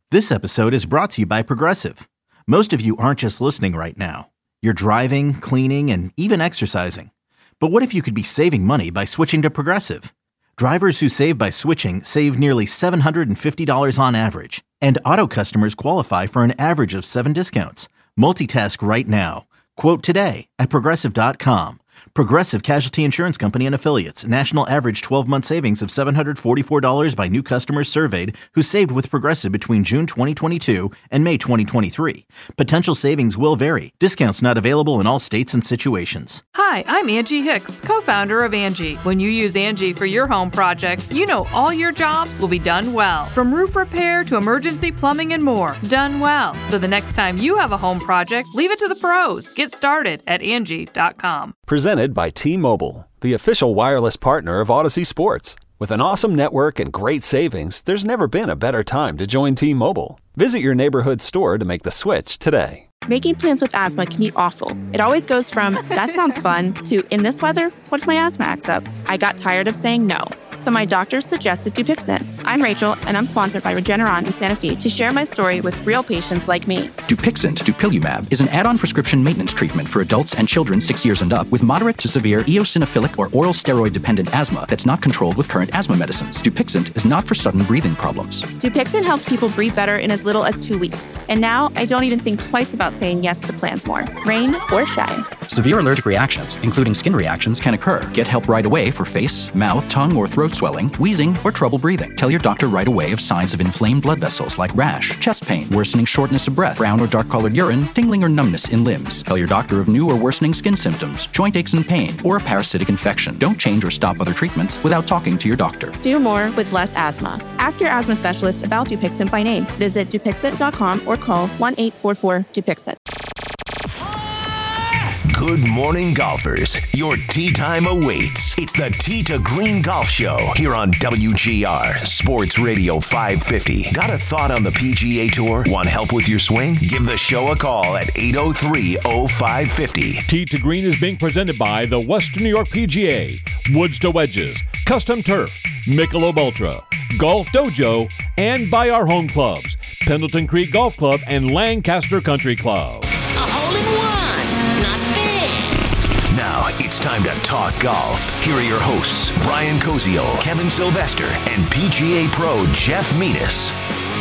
This episode is brought to you by Progressive. Most of you aren't just listening right now. You're driving, cleaning, and even exercising. But what if you could be saving money by switching to Progressive? Drivers who save by switching save nearly $750 on average. And auto customers qualify for an average of 7 discounts. Multitask right now. Quote today at Progressive.com. Progressive Casualty Insurance Company and Affiliates. National average 12-month savings of $744 by new customers surveyed who saved with Progressive between June 2022 and May 2023. Potential savings will vary. Discounts not available in all states and situations. Hi, I'm Angie Hicks, co-founder of Angie. When you use Angie for your home projects, you know all your jobs will be done well. From roof repair to emergency plumbing and more. Done well. So the next time you have a home project, leave it to the pros. Get started at Angie.com. Presented by T-Mobile, the official wireless partner of Odyssey Sports. With an awesome network and great savings, there's never been a better time to join T-Mobile. Visit your neighborhood store to make the switch today. Making plans with asthma can be awful. It always goes from, that sounds fun, to, in this weather, what if my asthma acts up? I got tired of saying no, so my doctor suggested Dupixent. I'm Rachel, and I'm sponsored by Regeneron and Sanofi to share my story with real patients like me. Dupixent, dupilumab, is an add-on prescription maintenance treatment for adults and children 6 years and up with moderate to severe eosinophilic or oral steroid-dependent asthma that's not controlled with current asthma medicines. Dupixent is not for sudden breathing problems. Dupixent helps people breathe better in as little as 2 weeks. And now, I don't even think twice about saying yes to plans more, rain or shine. Severe allergic reactions, including skin reactions, can occur. Get help right away for face, mouth, tongue, or throat swelling, wheezing, or trouble breathing. Tell your doctor right away of signs of inflamed blood vessels like rash, chest pain, worsening shortness of breath, brown or dark-colored urine, tingling or numbness in limbs. Tell your doctor of new or worsening skin symptoms, joint aches and pain, or a parasitic infection. Don't change or stop other treatments without talking to your doctor. Do more with less asthma. Ask your asthma specialist about Dupixent by name. Visit Dupixent.com or call 1-844-DUPIXENT. Good morning, golfers. Your tee time awaits. It's the Tee to Green Golf Show here on WGR Sports Radio 550. Got a thought on the PGA Tour? Want help with your swing? Give the show a call at 803-0550. Tee to Green is being presented by the Western New York PGA, Woods to Wedges, Custom Turf, Michelob Ultra, Golf Dojo, and by our home clubs, Pendleton Creek Golf Club and Lancaster Country Club. A hole-in-one. Now it's time to talk golf. Here are your hosts, Brian Koziol, Kevin Sylvester, and PGA Pro Jeff Metis.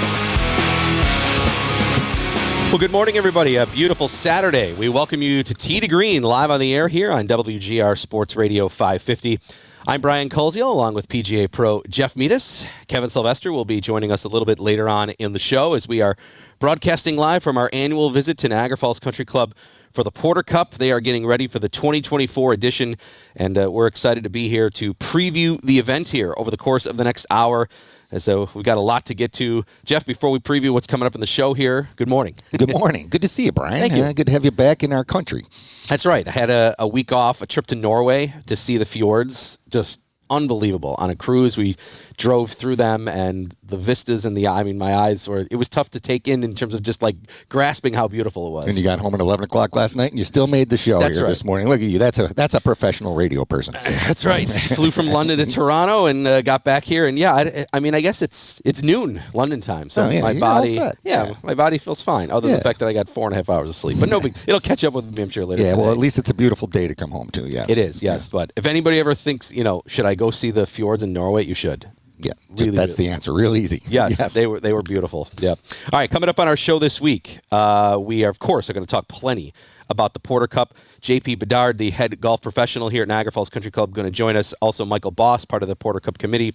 Well, good morning, everybody. A beautiful Saturday. We welcome you to Tee to Green, live on the air here on WGR Sports Radio 550. I'm Brian Koziol, along with PGA Pro Jeff Metis. Kevin Sylvester will be joining us a little bit later on in the show as we are broadcasting live from our annual visit to Niagara Falls Country Club for the Porter Cup. They are getting ready for the 2024 edition, and we're excited to be here to preview the event here over the course of the next hour. And so we've got a lot to get to. Jeff, before we preview what's coming up in the show here, good morning. Good morning. Good to see you, Brian. Thank you. Good to have you back in our country. That's right. I had a week off, a trip to Norway to see the fjords. Just unbelievable. On a cruise, we drove through them, and the vistas and my eyes it was tough to take in terms of just like grasping how beautiful it was. And you got home at 11 o'clock last night, and you still made the show That's here right. This morning. Look at you. That's a professional radio person. That's right. Flew from London to Toronto and got back here. And I guess it's noon London time. So my body, my body feels fine, other than the fact that I got 4.5 hours of sleep. But it'll catch up with me, I'm sure, later today. Well, at least it's a beautiful day to come home to, yes. It is, yes. But if anybody ever thinks, should I go see the fjords in Norway, you should. Yeah, that's the answer. Real easy. Yes, they were beautiful. Yeah. All right, coming up on our show this week, we are, of course, going to talk plenty about the Porter Cup. J.P. Bedard, the head golf professional here at Niagara Falls Country Club, going to join us. Also, Michael Boss, part of the Porter Cup committee.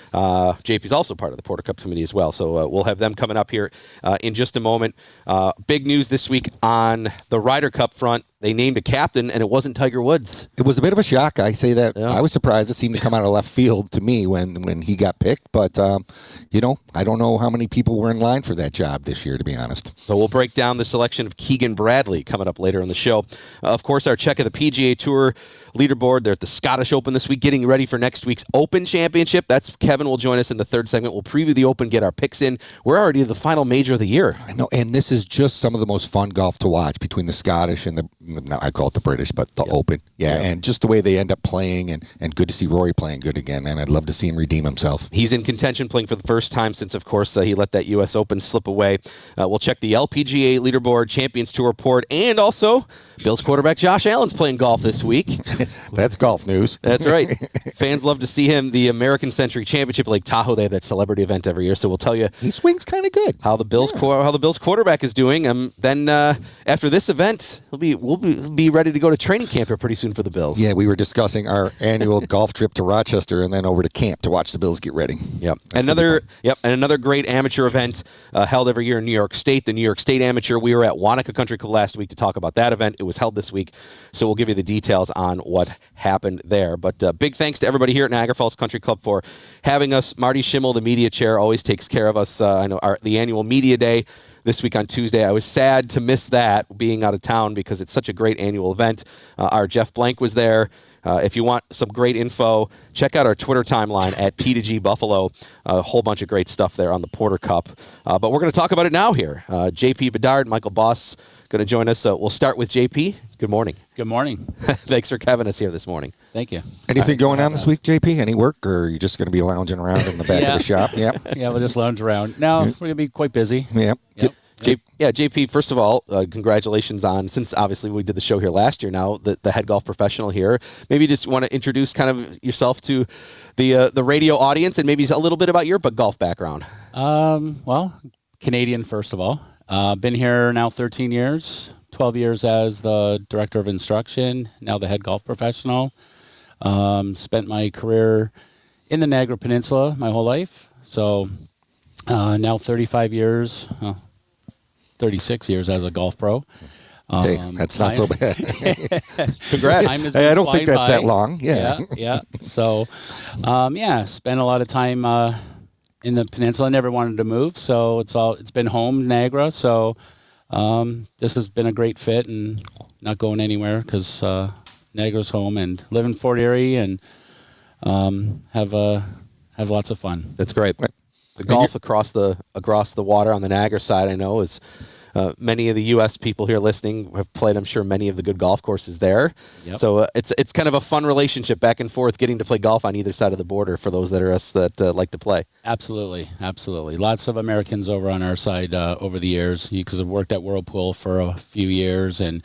JP's also part of the Porter Cup committee as well. So we'll have them coming up here in just a moment. Big news this week on the Ryder Cup front. They named a captain, and it wasn't Tiger Woods. It was a bit of a shock. I say that. Yeah. I was surprised. It seemed to come out of left field to me when he got picked. But, I don't know how many people were in line for that job this year, to be honest. So we'll break down the selection of Keegan Bradley coming up later in the show. Of course, our check of the PGA Tour leaderboard. They're at the Scottish Open this week, getting ready for next week's Open Championship. That's Kevin will join us in the third segment. We'll preview the Open, get our picks in. We're already at the final major of the year. I know, and this is just some of the most fun golf to watch between the Scottish and no, I call it the British, but the Open. Yeah, and just the way they end up playing, and good to see Rory playing good again, and I'd love to see him redeem himself. He's in contention, playing for the first time since, of course, he let that U.S. Open slip away. We'll check the LPGA leaderboard, Champions Tour report, and also Bills quarterback Josh Allen's playing golf this week. That's golf news. That's right. Fans love to see him. The American Century Championship, Lake Tahoe, they have that celebrity event every year, so we'll tell you he swings kind of good. How the Bills quarterback is doing. Then after this event, we'll be ready to go to training camp here pretty soon for the Bills. Yeah, we were discussing our annual golf trip to Rochester and then over to camp to watch the Bills get ready. Yep. Another great amateur event held every year in New York State, the New York State Amateur. We were at Wanaka Country Club last week to talk about that event. It was held this week, so we'll give you the details on what happened there. But big thanks to everybody here at Niagara Falls Country Club for having us. Marty Schimmel, the media chair, always takes care of us. I know the annual media day this week on Tuesday. I was sad to miss that, being out of town, because it's such a great annual event. Our Jeff Blank was there. If you want some great info, check out our Twitter timeline at T2G Buffalo. A whole bunch of great stuff there on the Porter Cup. But we're going to talk about it now here. JP Bedard, Michael Boss, going to join us. We'll start with JP. Good morning. Good morning. Thanks for having us here this morning. Thank you. Anything going on this week, JP? Any work, or are you just going to be lounging around in the back of the shop? Yep. Yeah, we'll just lounge around. No, we're going to be quite busy. Yep. JP, first of all, congratulations on, since obviously we did the show here last year now, the head golf professional here. Maybe you just want to introduce kind of yourself to the radio audience and maybe a little bit about your golf background. Well, Canadian, first of all. Been here now 13 years, 12 years as the director of instruction, now the head golf professional. Spent my career in the Niagara Peninsula my whole life. So now 35 years, 36 years as a golf pro. Hey, that's not so bad. Congrats. I don't think that's that long. Yeah. So, spent a lot of time in the peninsula. Never wanted to move, so it's been home, Niagara. So this has been a great fit, and not going anywhere because Niagara's home, and live in Fort Erie, and have lots of fun. That's great. The golf across the water on the Niagara side, I know, is many of the U.S. people here listening have played, I'm sure, many of the good golf courses there. Yep. So it's kind of a fun relationship back and forth, getting to play golf on either side of the border for those that are us that like to play. Absolutely. Lots of Americans over on our side over the years, because I've worked at Whirlpool for a few years, and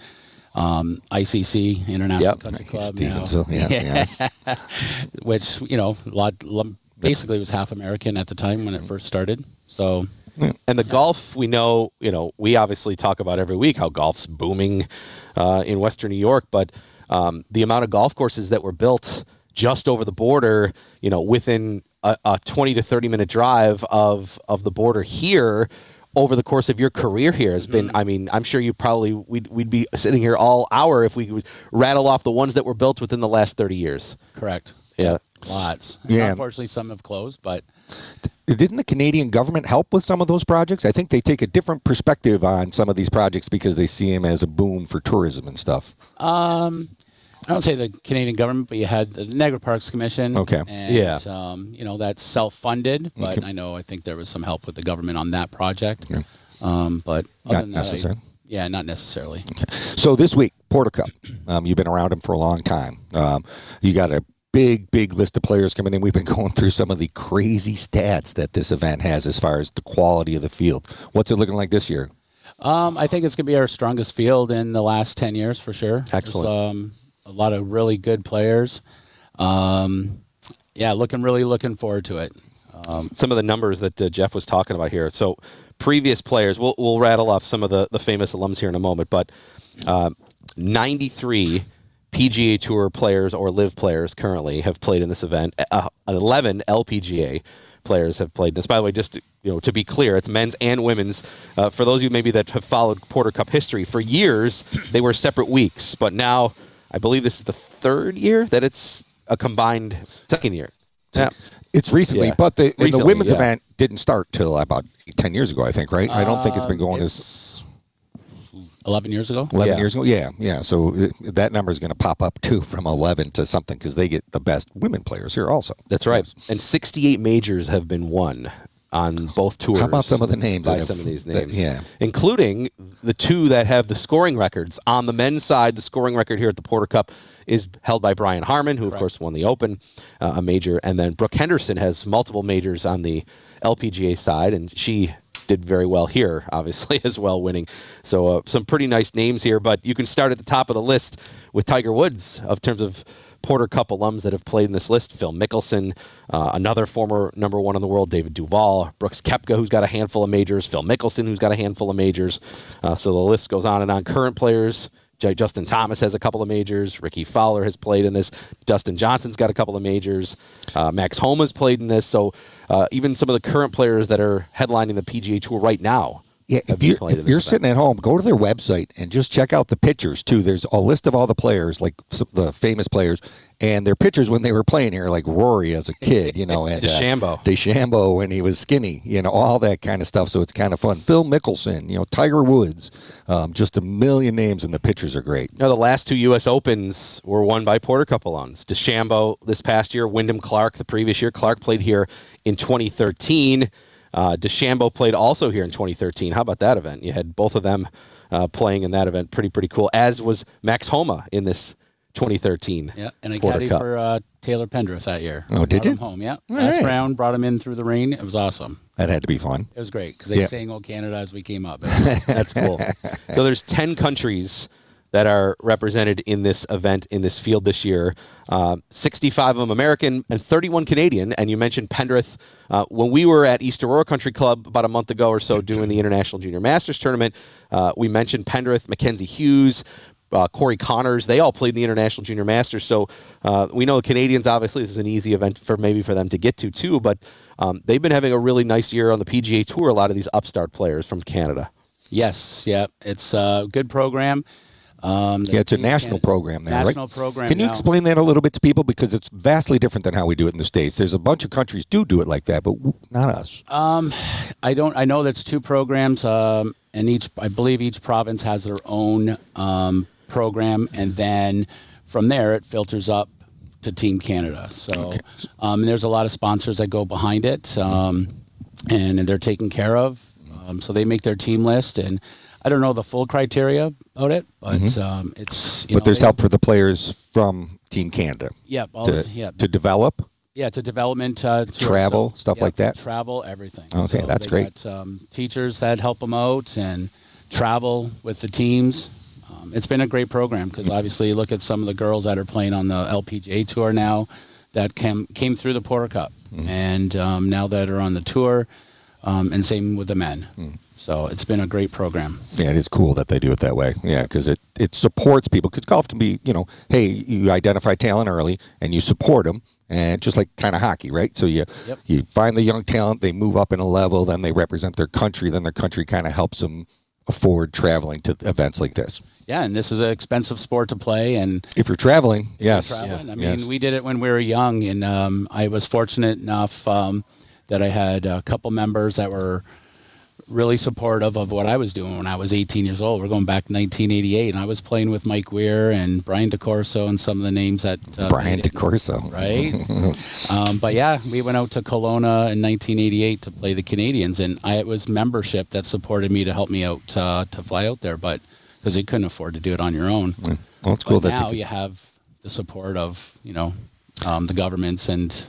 ICC, International Country Club now. Yes. Which, basically was half American at the time when it first started. So, and the golf, we know, we obviously talk about every week how golf's booming in Western New York, but the amount of golf courses that were built just over the border, within a 20 to 30 minute drive of the border here, over the course of your career here has been, I mean, I'm sure we'd be sitting here all hour if we would rattle off the ones that were built within the last 30 years. Correct. Yeah. Lots. Yeah. Unfortunately, some have closed, but didn't the Canadian government help with some of those projects? I think they take a different perspective on some of these projects because they see them as a boom for tourism and stuff. I don't say the Canadian government, but you had the Niagara Parks Commission. Okay. And, that's self-funded, but I think there was some help with the government on that project. Yeah. But other than necessarily. Not necessarily. Okay. So this week, Porter Cup. You've been around them for a long time. You got a big list of players coming in. We've been going through some of the crazy stats that this event has as far as the quality of the field. What's it looking like this year? I think it's going to be our strongest field in the last 10 years for sure. Excellent. A lot of really good players. Looking forward to it. Some of the numbers that Jeff was talking about here. So previous players, we'll rattle off some of the famous alums here in a moment, but 93 PGA Tour players or LIV players currently have played in this event. 11 LPGA players have played in this. By the way, just to be clear, it's men's and women's. For those of you maybe that have followed Porter Cup history, for years they were separate weeks, but now I believe this is the third year that it's a combined second year. Yeah. It's recently, but the women's event didn't start till about 10 years ago, I think, right? I don't think it's been going as 11 years ago? 11 years ago, yeah. So that number is going to pop up, too, from 11 to something, because they get the best women players here also. That's right. And 68 majors have been won on both tours. How about some of the names? By some of these names, yeah, including the two that have the scoring records. On the men's side, the scoring record here at the Porter Cup is held by Brian Harman, who of course won the Open, a major, and then Brooke Henderson has multiple majors on the LPGA side, and she did very well here, obviously, as well, winning. So some pretty nice names here, but you can start at the top of the list with Tiger Woods in terms of Porter Cup alums that have played in this list. Phil Mickelson, another former number one in the world, David Duval, Brooks Koepka, who's got a handful of majors, Phil Mickelson, who's got a handful of majors. So the list goes on and on. Current players, Justin Thomas has a couple of majors. Ricky Fowler has played in this. Dustin Johnson's got a couple of majors. Max Homa's played in this. So even some of the current players that are headlining the PGA Tour right now. Yeah, if you're sitting at home, go to their website and just check out the pictures, too. There's a list of all the players, like the famous players, and their pictures when they were playing here, like Rory as a kid, and DeChambeau when he was skinny, all that kind of stuff. So it's kind of fun. Phil Mickelson, Tiger Woods, just a million names, and the pictures are great. The last two U.S. Opens were won by Porter Cup alums. DeChambeau this past year, Wyndham Clark the previous year. Clark played here in 2013. DeChambeau played also here in 2013. How about that event? You had both of them playing in that event. Pretty cool, as was Max Homa in this 2013 Yeah, and I Porter caddied Cup. for Taylor Pendrith that year. Oh, did you? Brought him home, yeah. All Last right. round, brought him in through the rain. It was awesome. That had to be fun. It was great because they sang "Old Canada" as we came up. That's cool. So there's 10 countries that are represented in this event, in this field this year. 65 of them American and 31 Canadian. And you mentioned Pendrith. When we were at East Aurora Country Club about a month ago or so doing the International Junior Masters Tournament, we mentioned Pendrith, Mackenzie Hughes, Corey Connors. They all played in the International Junior Masters. So we know the Canadians, obviously, this is an easy event for them to get to, too. But they've been having a really nice year on the PGA Tour, a lot of these upstart players from Canada. Yes, yeah. It's a good program. It's a national program there, right? National program. Can you now. explain that a little bit to people? Because it's vastly different than how we do it in the States. There's a bunch of countries do it like that, but not us. I know that's two programs, and I believe each province has their own program, and then from there it filters up to Team Canada. So and there's a lot of sponsors that go behind it, and they're taken care of. So they make their team list, and I don't know the full criteria about it, but it's. But there's help for the players from Team Canada. Yeah, to develop. Yeah, it's a development tour, travel, stuff like that. Travel, everything. Okay, so that's great. Got, teachers that help them out and travel with the teams. It's been a great program because obviously you look at some of the girls that are playing on the LPGA tour now that came through the Porter Cup, and now that are on the tour, and same with the men. So it's been a great program. Yeah, it is cool that they do it that way. Yeah, because it supports people. Because golf can be, hey, you identify talent early and you support them, and just like kind of hockey, right? So you find the young talent, they move up in a level, then they represent their country, then their country kind of helps them afford traveling to events like this. Yeah, and this is an expensive sport to play, and if you're traveling, yes. I mean, we did it when we were young, and I was fortunate enough that I had a couple members that were really supportive of what I was doing when I was 18 years old. We're going back to 1988, and I was playing with Mike Weir and Brian DeCorso and some of the names that Brian DeCorso, right? But yeah, we went out to Kelowna in 1988 to play the Canadians, and it was membership that supported me to help me out to fly out there, but because you couldn't afford to do it on your own. Well, it's cool but that now you have the support of the governments and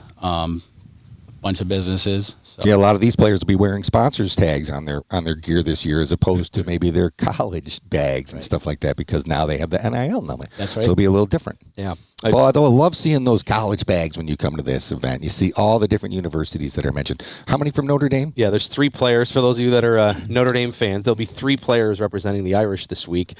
bunch of businesses. So. Yeah, a lot of these players will be wearing sponsors tags on their gear this year, as opposed to maybe their college bags and stuff like that, because now they have the NIL number. That's right. So it'll be a little different. Yeah. Although I love seeing those college bags when you come to this event. You see all the different universities that are mentioned. How many from Notre Dame? Yeah, there's 3 players. For those of you that are Notre Dame fans, there'll be 3 players representing the Irish this week,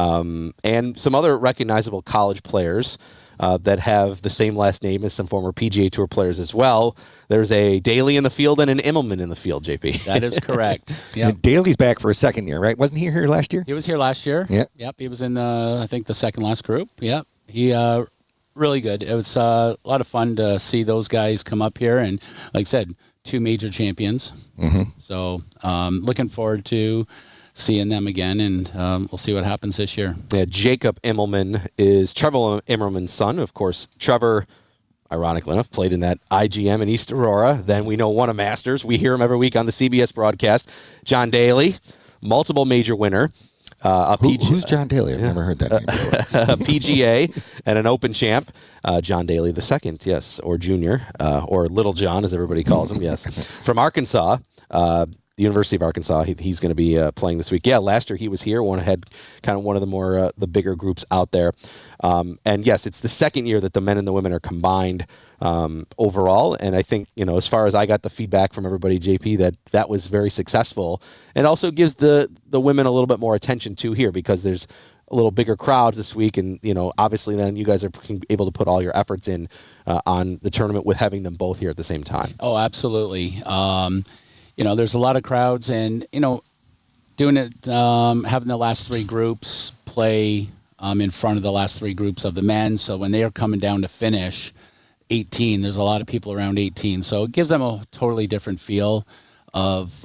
and some other recognizable college players that have the same last name as some former PGA Tour players as well. There's a Daly in the field and an Immelman in the field, JP. That is correct. Yep. And Daly's back for a second year, right? Wasn't he here last year? He was here last year. Yeah. Yep. He was in I think the second last group. Yep. He really good. It was a lot of fun to see those guys come up here, and like I said, 2 major champions. So looking forward to seeing them again, and we'll see what happens this year. Yeah, Jacob Immelman is Trevor Immelman's son. Of course, Trevor ironically enough, played in that IGM in East Aurora. Then we know won a Masters. We hear him every week on the CBS broadcast. John Daly, multiple major winner. Who's John Daly? I've never heard that name before. A PGA and an Open champ. John Daly II, yes, or Junior, or Little John, as everybody calls him, yes. From Arkansas, the University of Arkansas. He's going to be playing this week. Yeah, last year he was here, had kind of one of the more the bigger groups out there. And yes, it's the second year that the men and the women are combined overall. And I think, as far as I got the feedback from everybody, JP, that was very successful. And also gives the women a little bit more attention too here, because there's a little bigger crowds this week, and obviously then you guys are able to put all your efforts in on the tournament with having them both here at the same time. Oh, absolutely. There's a lot of crowds, and doing it, having the last three groups play in front of the last three groups of the men. So when they are coming down to finish 18, there's a lot of people around 18. So it gives them a totally different feel of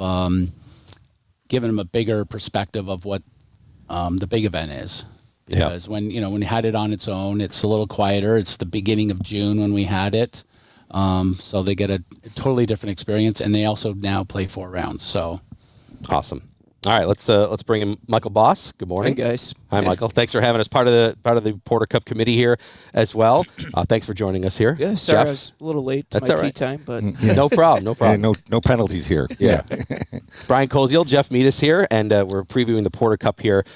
giving them a bigger perspective of what the big event is. Because when you had it on its own, it's a little quieter. It's the beginning of June when we had it. So they get a totally different experience, and they also now play 4 rounds. So awesome. All right, let's bring in Michael Boss. Good morning. Hey guys. Hi, Michael. Thanks for having us part of the Porter Cup committee here as well. Thanks for joining us here. Yeah, sorry, Jeff. I was a little late to That's my all tea right. time, but No problem. No penalties here. Yeah. Brian Koziel, Jeff Meadis here, and we're previewing the Porter Cup here.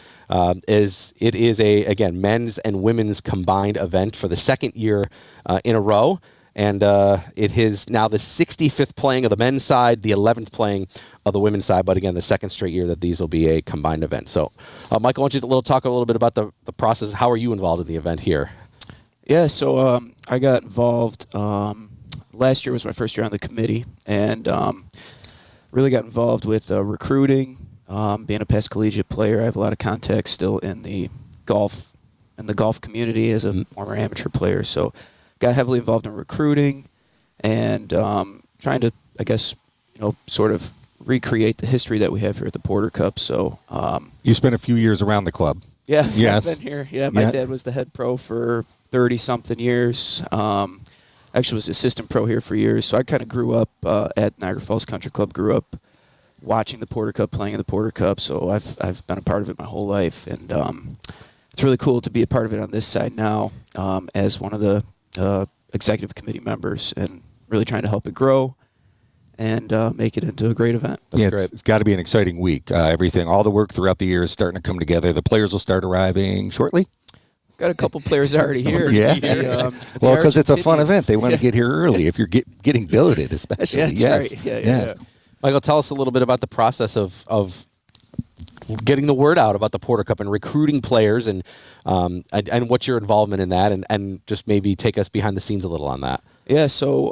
It is a men's and women's combined event for the second year in a row. And it is now the 65th playing of the men's side, the 11th playing of the women's side. But again, the second straight year that these will be a combined event. So, Michael, I want you to talk a little bit about the process. How are you involved in the event here? yeah. So I got involved. Last year was my first year on the committee, and really got involved with recruiting. Being a past collegiate player, I have a lot of contacts still in the golf community as a former amateur player. So, got heavily involved in recruiting and trying to, I guess, sort of recreate the history that we have here at the Porter Cup. So You spent a few years around the club. yeah, Yes. I've been here. Yeah, my dad was the head pro for 30-something years. Actually was assistant pro here for years. So I kind of grew up at Niagara Falls Country Club, grew up watching the Porter Cup, playing in the Porter Cup. So I've been a part of it my whole life. And it's really cool to be a part of it on this side now as one of the executive committee members, and really trying to help it grow and make it into a great event. That's great. It's got to be an exciting week. All the work throughout the year is starting to come together. The players will start arriving shortly. Got a couple players already here. Yeah. Well, because it's a fun event. They want to get here early. If you're getting billeted, especially. Yeah, that's right. Yes. Michael, tell us a little bit about the process of getting the word out about the Porter Cup and recruiting players, and what's your involvement in that, and just maybe take us behind the scenes a little on that. Yeah, so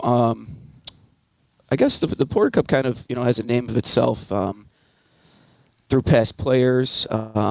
I guess the Porter Cup kind of has a name of itself through past players.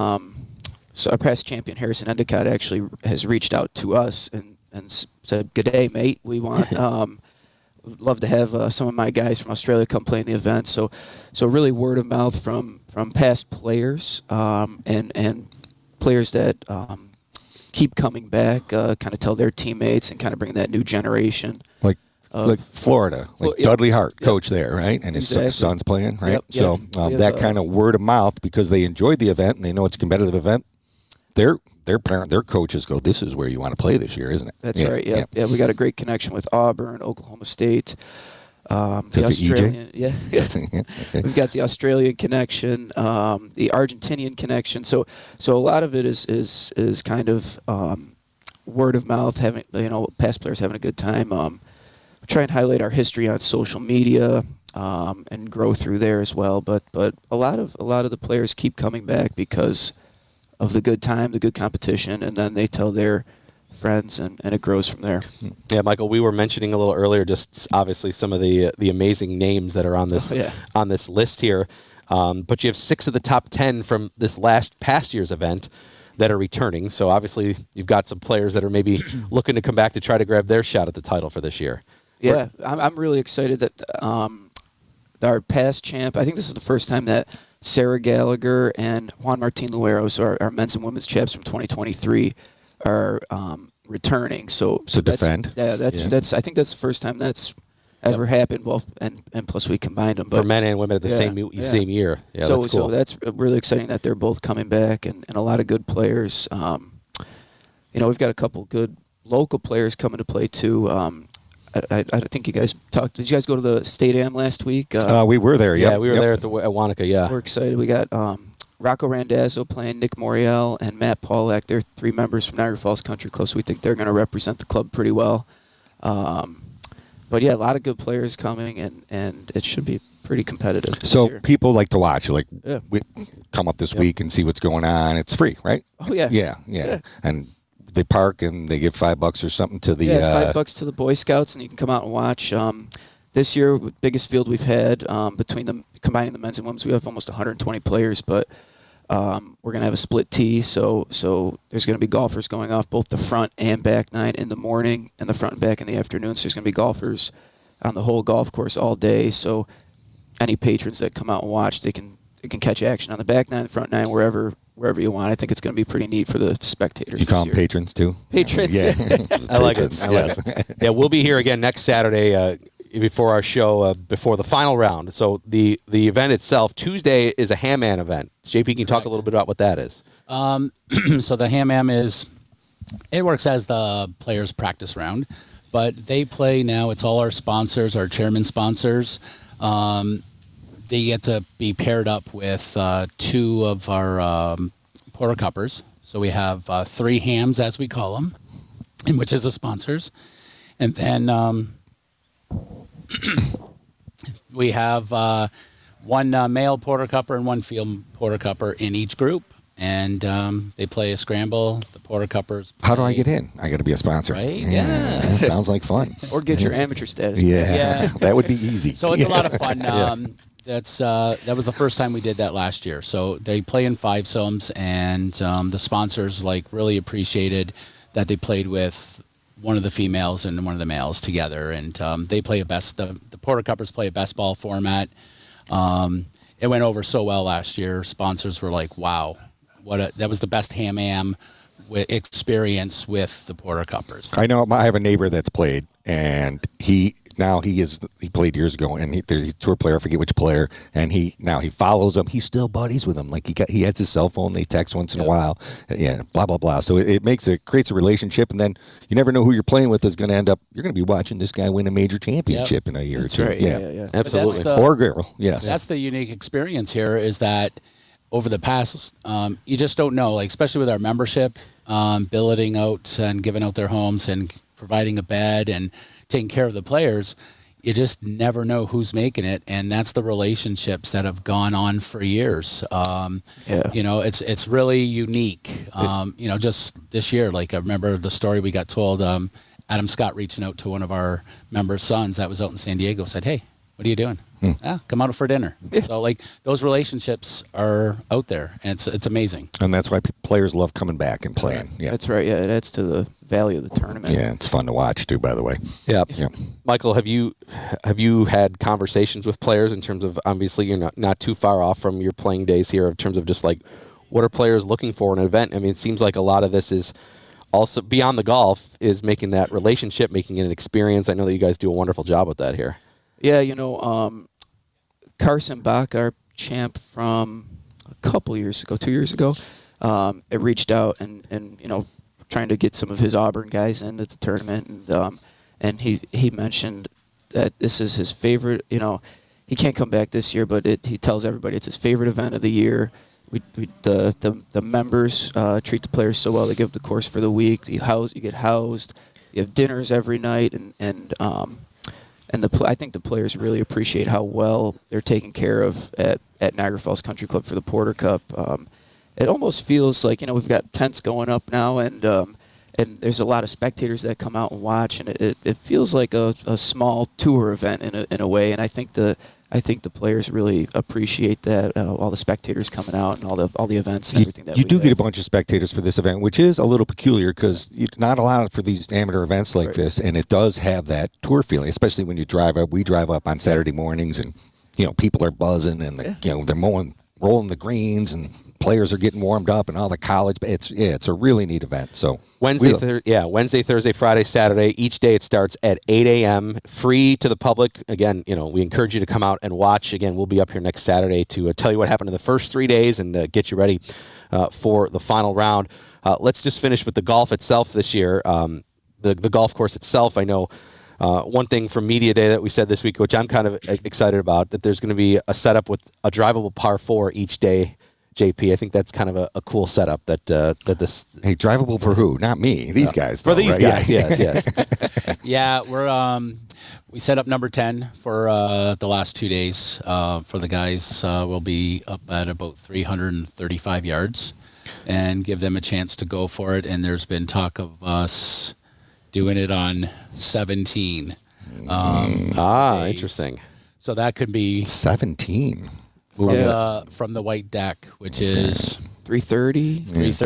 So our past champion Harrison Endicott actually has reached out to us and said, "Good day, mate. We want would love to have some of my guys from Australia come play in the event." So really word of mouth from past players and players that keep coming back, kind of tell their teammates and kind of bring that new generation. Like Florida, Dudley Hart, coach there, right? And his son's playing, right? Yep, so that kind of word of mouth, because they enjoyed the event and they know it's a competitive event, their coaches go, "This is where you want to play this year, isn't it?" That's right. Yeah. We got a great connection with Auburn, Oklahoma State. The Australian, okay. We've got the Australian connection, the Argentinian connection. So a lot of it is kind of word of mouth, having past players having a good time. We try and highlight our history on social media and grow through there as well. But a lot of the players keep coming back because of the good time, the good competition, and then they tell their friends, and it grows from there. Yeah, Michael, we were mentioning a little earlier just obviously some of the amazing names that are on this on this list here. But you have 6 of the top 10 from this past year's event that are returning. So obviously you've got some players that are maybe looking to come back to try to grab their shot at the title for this year. Yeah, I'm really excited that our past champ, I think this is the first time that Sarah Gallagher and Juan Martin Lueros, our men's and women's champs from 2023, are returning. So defend. That's I think that's the first time that's ever happened. Well, and plus we combined them, but for men and women at the same year. Yeah, so that's cool. So that's really exciting that they're both coming back, and a lot of good players. We've got a couple good local players coming to play too. I think you guys talked. Did you guys go to the State Am last week? We were there. Yeah, we were there at Wanaka. Yeah, we're excited. We got Rocco Randazzo playing, Nick Moriel, and Matt Paulak. They're 3 members from Niagara Falls Country Club, so we think they're going to represent the club pretty well. But yeah, a lot of good players coming, and it should be pretty competitive. So year. people like to watch. We come up this week and see what's going on. It's free, right? Oh yeah. Yeah. And they park and they give $5 or something to the $5 to the Boy Scouts, and you can come out and watch. This year, biggest field we've had combining the men's and women's, we have almost 120 players, but we're going to have a split tee, so there's going to be golfers going off both the front and back 9 in the morning and the front and back in the afternoon. So there's going to be golfers on the whole golf course all day. So any patrons that come out and watch, they can catch action on the back 9, the front 9, wherever you want. I think it's going to be pretty neat for the spectators. You call them patrons too? Patrons. Yeah. I like it. Yeah, we'll be here again next Saturday before our show, before the final round. So the event itself, Tuesday, is a Ham-Man event. JP, can you talk a little bit about what that is? So the Ham-Man it works as the players' practice round, but they play now. It's all our sponsors, our chairman sponsors. They get to be paired up with 2 of our Porter Cuppers. So we have 3 hams, as we call them, which is the sponsors. And then we have 1 male Porter Cupper and 1 female Porter Cupper in each group. And they play a scramble. The Porter Cuppers play. How do I get in? I got to be a sponsor. Right? Yeah. That sounds like fun. Or get your amateur status. Yeah. That would be easy. So it's a lot of fun. That was the first time we did that last year. So they play in 5-somes, and the sponsors really appreciated that they played with one of the females and one of the males together, and they play the Porter Cuppers play a best ball format. It went over so well last year. Sponsors were like, "Wow, that was the best Ham-Am experience with the Porter Cuppers." I know. I have a neighbor that's played, and he played years ago, and he's a tour player. I forget which player, and he follows them. He's still buddies with them. Like he has his cell phone. They text once in a while. Yeah, blah blah blah. So it creates a relationship, and then you never know who you're playing with is going to end up. You're going to be watching this guy win a major championship in a year or two. Right. Yeah. Absolutely. Or girl. Yes. That's the unique experience here. Is that over the past, you just don't know. Like especially with our membership, billeting out and giving out their homes and providing a bed and taking care of the players, you just never know who's making it, and that's the relationships that have gone on for years. It's really unique. Just this year, I remember the story we got told. Adam Scott reaching out to one of our members' sons that was out in San Diego, said, "Hey, what are you doing? Come out for dinner." So those relationships are out there, and it's amazing. And that's why players love coming back and playing. Yeah, that's right. Yeah, it adds to the value of the tournament. Yeah, it's fun to watch too. By the way. Yeah. Michael, have you had conversations with players in terms of, obviously you're not too far off from your playing days here, in terms of just what are players looking for in an event? I mean, it seems like a lot of this is also beyond the golf, is making that relationship, making it an experience. I know that you guys do a wonderful job with that here. Yeah, Carson Bach, our champ from a couple years ago, 2 years ago, it reached out and trying to get some of his Auburn guys into the tournament, and he mentioned that this is his favorite. He can't come back this year, but he tells everybody it's his favorite event of the year. The members treat the players so well. They give up the course for the week. You get housed. You have dinners every night, and I think the players really appreciate how well they're taken care of at Niagara Falls Country Club for the Porter Cup. It almost feels like we've got tents going up now, and there's a lot of spectators that come out and watch, and it feels like a small tour event in a way. And I think the players really appreciate that, all the spectators coming out and all the events and everything that you do get a bunch of spectators for this event, which is a little peculiar because it's not allowed for these amateur events like this, and it does have that tour feeling, especially when you drive up. We drive up on Saturday mornings, and people are buzzing, and they're rolling the greens and players are getting warmed up and all the college. It's a really neat event. So Wednesday, Thursday, Friday, Saturday. Each day it starts at 8 a.m. Free to the public. Again, we encourage you to come out and watch. Again, we'll be up here next Saturday to tell you what happened in the first 3 days and get you ready for the final round. Let's just finish with the golf itself this year. The golf course itself, I know one thing from Media Day that we said this week, which I'm kind of excited about, that there's going to be a setup with a drivable par 4 each day. JP, I think that's kind of a cool setup that this. Hey, drivable for who? Not me. These guys. For these guys, yes. Yeah, we set up number 10 for the last 2 days. For the guys, we'll be up at about 335 yards and give them a chance to go for it. And there's been talk of us doing it on 17. Interesting. So that could be 17 from the white deck, which is 330,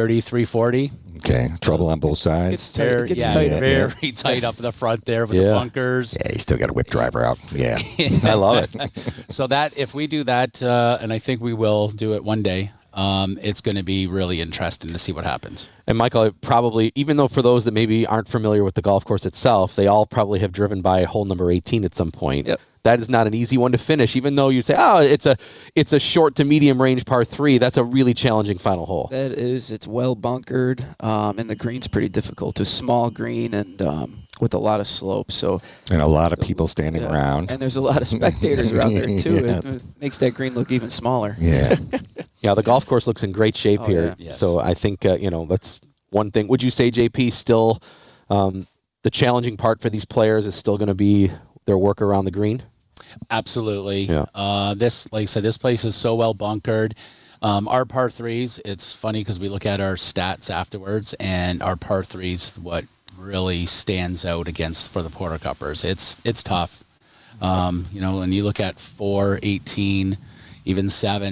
340. Okay, trouble on both sides. It gets tight. Very tight up the front there with the bunkers. Yeah, you still got a whip driver out. Yeah, I love it. So that if we do that, and I think we will do it one day, it's going to be really interesting to see what happens. And Michael, probably, even though for those that maybe aren't familiar with the golf course itself, they all probably have driven by hole number 18 at some point. Yep. That is not an easy one to finish, even though you'd say, it's a short to medium range par 3. That's a really challenging final hole. That is. It's well bunkered, and the green's pretty difficult. It's a small green and with a lot of slope. And a lot of people standing around. And there's a lot of spectators around there, too. Yeah. It makes that green look even smaller. Yeah. Yeah, the golf course looks in great shape here. Yeah. Yes. So I think, that's one thing. Would you say, JP, still the challenging part for these players is still going to be their work around the green? Absolutely. Yeah. This, like I said, this place is so well bunkered. Our par 3s, it's funny because we look at our stats afterwards, and our par 3s, what really stands out for the Porter Cuppers. It's tough. And you look at 4, 18, even 7,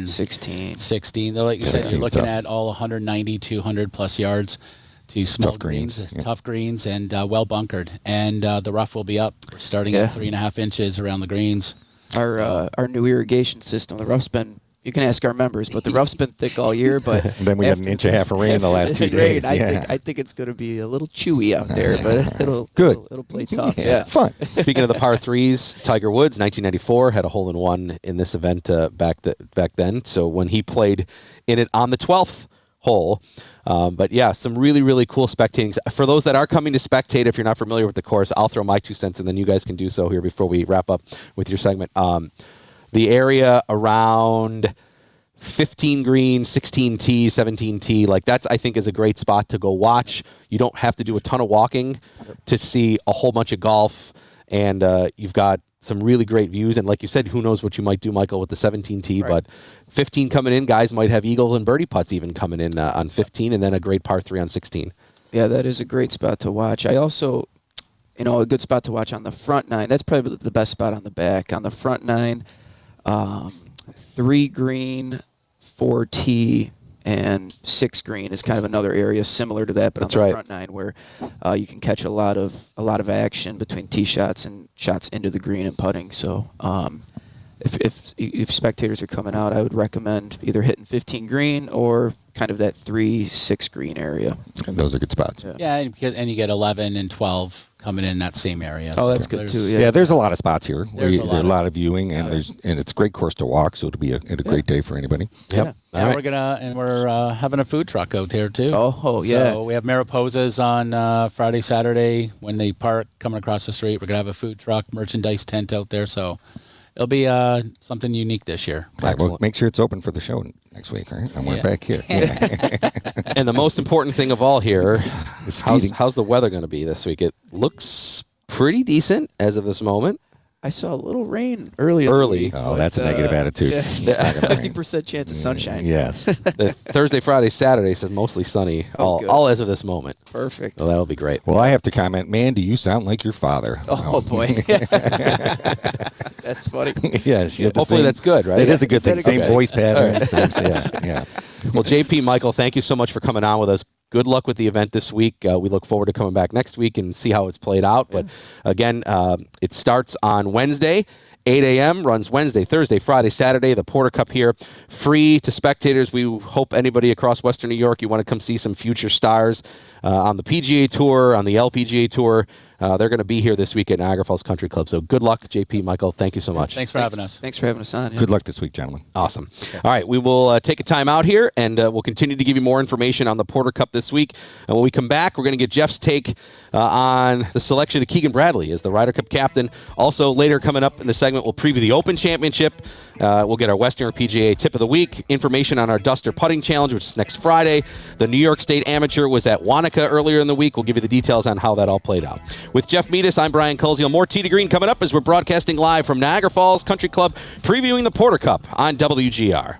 16. They're like you said, you're looking at all 190, 200 plus yards to small tough greens, and well bunkered. And the rough will be up. We're starting at 3.5 inches around the greens. Our new irrigation system, the rough's been. You can ask our members, but the rough's been thick all year. But and then we had 1.5 inches of rain in the last 2 days. I think it's going to be a little chewy out there, but it'll play tough. Yeah, fun. Speaking of the par 3s, Tiger Woods, 1994, had a hole-in-one in this event back then. So when he played in it on the 12th hole. But yeah, some really, really cool spectating. For those that are coming to spectate, if you're not familiar with the course, I'll throw my 2 cents and then you guys can do so here before we wrap up with your segment. The area around 15 green, 16 tee, 17 tee, I think is a great spot to go watch. You don't have to do a ton of walking to see a whole bunch of golf, and you've got some really great views. And like you said, who knows what you might do, Michael, with the 17 tee, but 15 coming in, guys might have eagle and birdie putts even coming in on 15, and then a great par 3 on 16. Yeah, that is a great spot to watch. I also, a good spot to watch on the front 9. That's probably the best spot on the back. On the front 9, 3 green, 4 tee, and 6 green is kind of another area similar to that, but on the front 9 where you can catch a lot of action between tee shots and shots into the green and putting. So if spectators are coming out, I would recommend either hitting 15 green or kind of that 3-6 green area. And those are good spots. Yeah, and you get 11 and 12 coming in that same area. Oh, that's good too. Yeah, there's a lot of spots here. There's a lot of viewing, and there's it's a great course to walk. So it'll be a great day for anybody. Yep. Yeah, we're having a food truck out here too. Oh yeah. So we have Mariposas on Friday, Saturday when they park coming across the street. We're gonna have a food truck, merchandise tent out there. So it'll be something unique this year. Right, well, make sure it's open for the show next week, right? And we're back here. And the most important thing of all here, how's the weather going to be this week? It looks pretty decent as of this moment. I saw a little rain early. Oh, that's a negative attitude. 50% chance of sunshine. Yes. Thursday, Friday, Saturday says mostly sunny. All as of this moment. Perfect. Well, that'll be great. Well, I have to comment, man, do you sound like your father? Oh boy. That's funny. Yes. Hopefully that's good, right? It is a good thing. Same voice pattern. Right. Yeah. Well, JP, Michael, thank you so much for coming on with us. Good luck with the event this week. We look forward to coming back next week and see how it's played out. But again, it starts on Wednesday, 8 a.m., runs Wednesday, Thursday, Friday, Saturday. The Porter Cup here, free to spectators. We hope anybody across Western New York, you want to come see some future stars on the PGA Tour, on the LPGA Tour. They're going to be here this week at Niagara Falls Country Club. So good luck, JP, Michael. Thank you so much. Thanks for having us. Thanks for having us on. Yeah. Good luck this week, gentlemen. Awesome. All right, we will take a time out here, and we'll continue to give you more information on the Porter Cup this week. And when we come back, we're going to get Jeff's take on the selection of Keegan Bradley as the Ryder Cup captain. Also, later coming up in the segment, we'll preview the Open Championship. We'll get our Western New York PGA Tip of the Week, information on our Duster Putting Challenge, which is next Friday. The New York State Amateur was at Wanaka earlier in the week. We'll give you the details on how that all played out. With Jeff Meadis, I'm Brian Koziel. More Tee to Green coming up as we're broadcasting live from Niagara Falls Country Club, previewing the Porter Cup on WGR.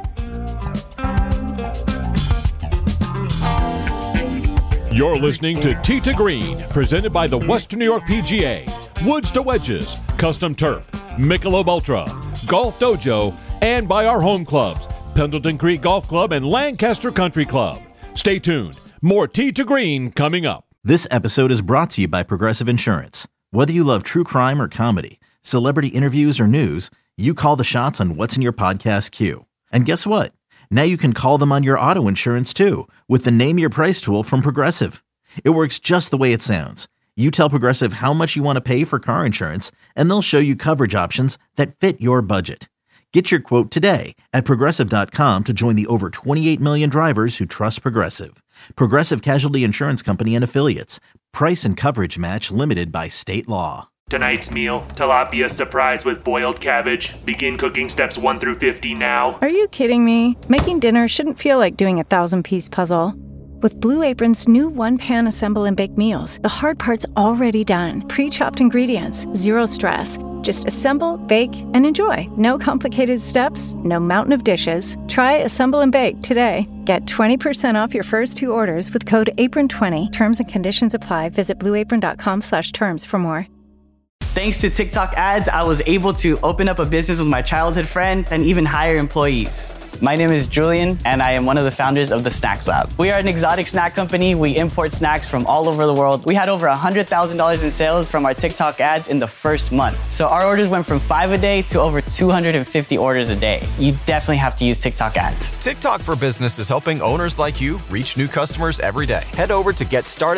You're listening to Tee to Green, presented by the Western New York PGA, Woods to Wedges, Custom Turf, Michelob Ultra, Golf Dojo, and by our home clubs, Pendleton Creek Golf Club and Lancaster Country Club. Stay tuned. More Tee to Green coming up. This episode is brought to you by Progressive Insurance. Whether you love true crime or comedy, celebrity interviews or news, you call the shots on what's in your podcast queue. And guess what? Now you can call them on your auto insurance too with the Name Your Price tool from Progressive. It works just the way it sounds. You tell Progressive how much you want to pay for car insurance, and they'll show you coverage options that fit your budget. Get your quote today at Progressive.com to join the over 28 million drivers who trust Progressive. Progressive Casualty Insurance Company and Affiliates. Price and coverage match limited by state law. Tonight's meal, tilapia surprise with boiled cabbage. Begin cooking steps 1 through 50 now. Are you kidding me? Making dinner shouldn't feel like doing a 1,000-piece puzzle. With Blue Apron's new one-pan assemble and bake meals, the hard part's already done. Pre-chopped ingredients, zero stress. Just assemble, bake, and enjoy. No complicated steps, no mountain of dishes. Try Assemble and Bake today. Get 20% off your first 2 orders with code APRON20. Terms and conditions apply. Visit blueapron.com/terms for more. Thanks to TikTok ads, I was able to open up a business with my childhood friend and even hire employees. My name is Julian, and I am one of the founders of the Snacks Lab. We are an exotic snack company. We import snacks from all over the world. We had over $100,000 in sales from our TikTok ads in the first month. So our orders went from 5 a day to over 250 orders a day. You definitely have to use TikTok ads. TikTok for Business is helping owners like you reach new customers every day. Head over to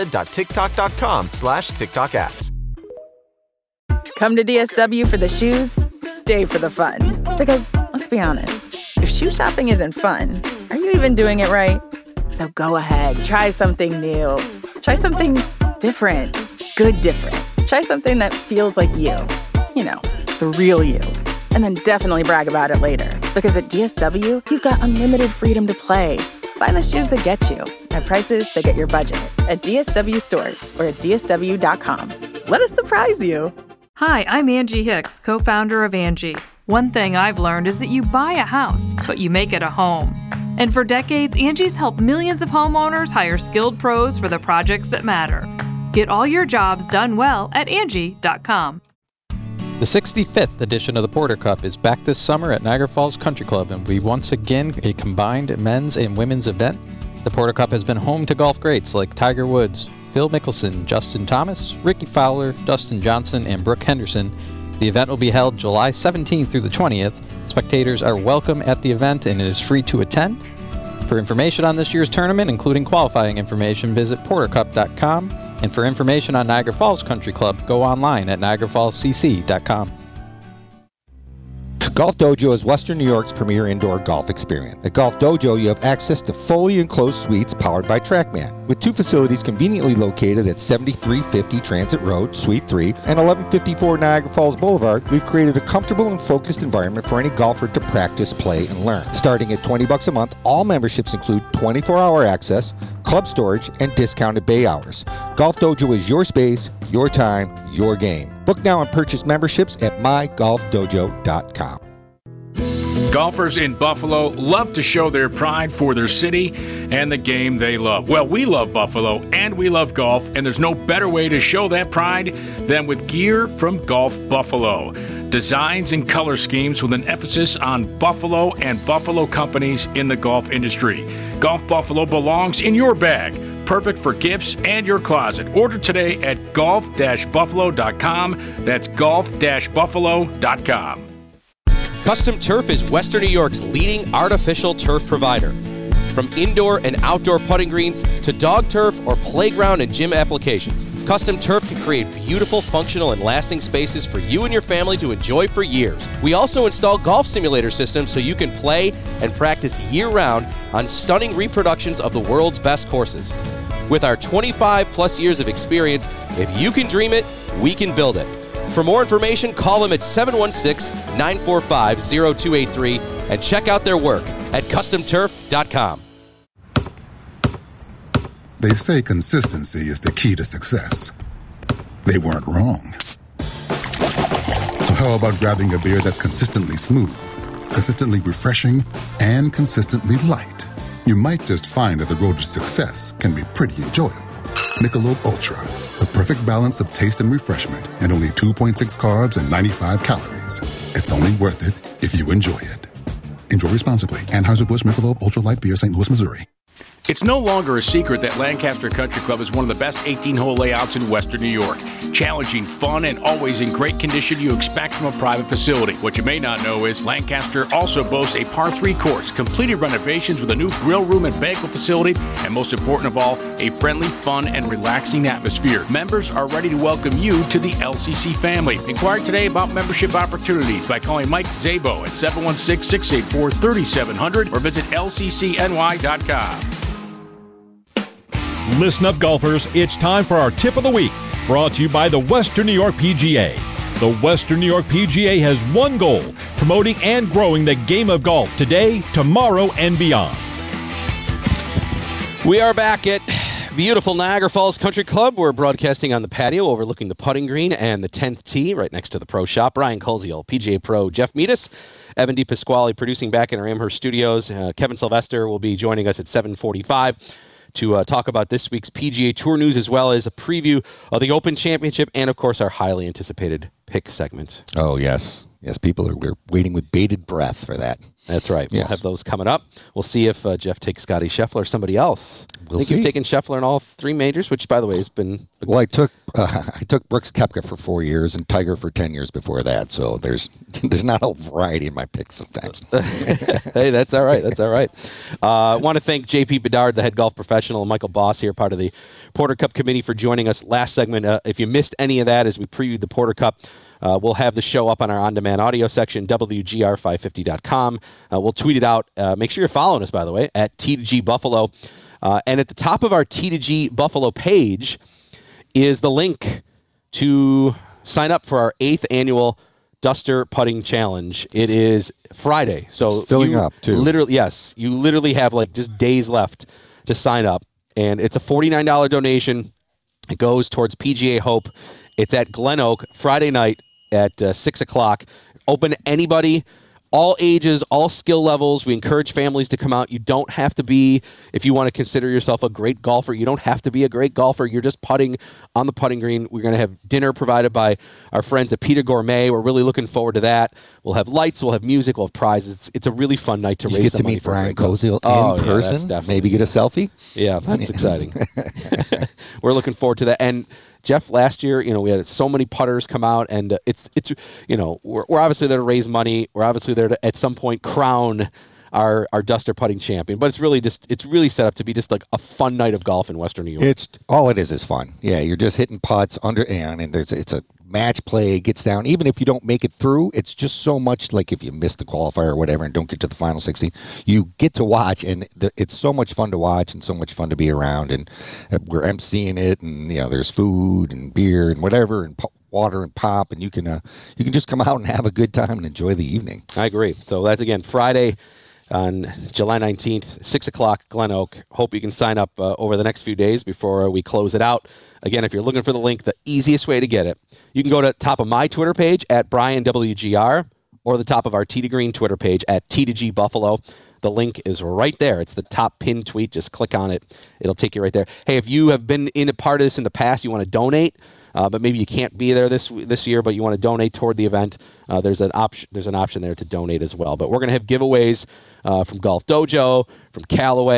getstarted.tiktok.com/TikTok ads. Come to DSW for the shoes, stay for the fun. Because, let's be honest, if shoe shopping isn't fun, are you even doing it right? So go ahead, try something new. Try something different. Good different. Try something that feels like you. You know, the real you. And then definitely brag about it later. Because at DSW, you've got unlimited freedom to play. Find the shoes that get you at prices that get your budget. At DSW stores or at DSW.com. Let us surprise you. Hi, I'm Angie Hicks, co-founder of Angie. One thing I've learned is that you buy a house, but you make it a home. And for decades, Angie's helped millions of homeowners hire skilled pros for the projects that matter. Get all your jobs done well at Angie.com. The 65th edition of the Porter Cup is back this summer at Niagara Falls Country Club and will be once again a combined men's and women's event. The Porter Cup has been home to golf greats like Tiger Woods, Phil Mickelson, Justin Thomas, Ricky Fowler, Dustin Johnson, and Brooke Henderson. The event will be held July 17th through the 20th. Spectators are welcome at the event and it is free to attend. For information on this year's tournament, including qualifying information, visit portercup.com. And for information on Niagara Falls Country Club, go online at niagarafallscc.com. Golf Dojo is Western New York's premier indoor golf experience. At Golf Dojo, you have access to fully enclosed suites powered by TrackMan. With 2 facilities conveniently located at 7350 Transit Road, Suite 3, and 1154 Niagara Falls Boulevard, we've created a comfortable and focused environment for any golfer to practice, play, and learn. Starting at $20 a month, all memberships include 24-hour access, club storage, and discounted bay hours. Golf Dojo is your space, your time, your game. Book now and purchase memberships at mygolfdojo.com. Golfers in Buffalo love to show their pride for their city and the game they love. Well, we love Buffalo and we love golf, and there's no better way to show that pride than with gear from Golf Buffalo. Designs and color schemes with an emphasis on Buffalo and Buffalo companies in the golf industry. Golf Buffalo belongs in your bag. perfect for gifts and your closet. Order today at golf-buffalo.com. That's golf-buffalo.com. Custom Turf is Western New York's leading artificial turf provider. From indoor and outdoor putting greens to dog turf or playground and gym applications, Custom Turf can create beautiful, functional, and lasting spaces for you and your family to enjoy for years. We also install golf simulator systems so you can play and practice year-round on stunning reproductions of the world's best courses. With our 25-plus years of experience, if you can dream it, we can build it. For more information, call them at 716-945-0283 and check out their work at CustomTurf.com. They say consistency is the key to success. They weren't wrong. So how about grabbing a beer that's consistently smooth, consistently refreshing, and consistently light? You might just find that the road to success can be pretty enjoyable. Michelob Ultra, the perfect balance of taste and refreshment, and only 2.6 carbs and 95 calories. It's only worth it if you enjoy it. Enjoy responsibly. Anheuser-Busch Michelob Ultra Light Beer, St. Louis, Missouri. It's no longer a secret that Lancaster Country Club is one of the best 18-hole layouts in Western New York. Challenging, fun, and always in great condition you expect from a private facility. What you may not know is Lancaster also boasts a par 3 course, completed renovations with a new grill room and banquet facility, and most important of all, a friendly, fun, and relaxing atmosphere. Members are ready to welcome you to the LCC family. Inquire today about membership opportunities by calling Mike Zabo at 716-684-3700 or visit lccny.com. Listen up, golfers. It's time for our tip of the week, brought to you by the Western New York PGA. The Western New York PGA has one goal: promoting and growing the game of golf today, tomorrow, and beyond. We are back at beautiful Niagara Falls Country Club. We're broadcasting on the patio overlooking the putting green and the 10th tee right next to the pro shop. Brian Koziol, PGA Pro, Jeff Meadis, Evan DePasquale producing back in our Amherst studios. Kevin Sylvester will be joining us at 7:45. To talk about this week's PGA Tour news, as well as a preview of the Open Championship and, of course, our highly anticipated pick segment. Oh, yes. Yes, we're waiting with bated breath for that. That's right. Yes. We'll have those coming up. We'll see if Jeff takes Scotty Scheffler or somebody else. I think you've taken Scheffler in all 3 majors, which, by the way, has been... Well, I took Brooks Koepka for 4 years and Tiger for 10 years before that, so there's not a variety in my picks sometimes. Hey, that's all right. That's all right. I want to thank J.P. Bedard, the head golf professional, and Michael Boss here, part of the Porter Cup committee, for joining us last segment. If you missed any of that as we previewed the Porter Cup, we'll have the show up on our on-demand audio section, WGR550.com. We'll tweet it out. Make sure you're following us, by the way, at T2G Buffalo. And at the top of our T2G Buffalo page is the link to sign up for our 8th annual Duster Putting Challenge. It is Friday. So it's filling up, too. You literally have just days left to sign up. And it's a $49 donation. It goes towards PGA Hope. It's at Glen Oak Friday night at 6 o'clock. Open to anybody, all ages, all skill levels. We encourage families to come out. You don't have to be, if you want to consider yourself a great golfer, you don't have to be a great golfer. You're just putting on the putting green. We're going to have dinner provided by our friends at Peter Gourmet. We're really looking forward to that. We'll have lights, we'll have music, we'll have prizes. It's a really fun night to raise some money for Brian Koziol in person. Maybe get a selfie. Yeah, that's exciting. We're looking forward to that. And Jeff, last year, we had so many putters come out, and it's we're obviously there to raise money. We're obviously there to, at some point, crown our Duster putting champion. But it's really set up to be just like a fun night of golf in Western New York. It's all it is fun. Yeah, you're just hitting putts under, and it's a match play, gets down. Even if you don't make it through, it's just so much like if you miss the qualifier or whatever and don't get to the final 16, you get to watch, and it's so much fun to watch and so much fun to be around. And we're emceeing it, and there's food and beer and whatever, and water and pop, and you can just come out and have a good time and enjoy the evening. I agree. So that's, again, Friday on July 19th, 6 o'clock, Glen Oak. Hope you can sign up over the next few days before we close it out. Again, if you're looking for the link, the easiest way to get it, you can go to the top of my Twitter page at BrianWGR or the top of our T2 Green Twitter page at T2G Buffalo. The link is right there. It's the top pinned tweet. Just click on it. It'll take you right there. Hey, if you have been in a part of this in the past, you want to donate, but maybe you can't be there this year, but you want to donate toward the event, there's an option there to donate as well. But we're going to have giveaways from Golf Dojo, from Callaway,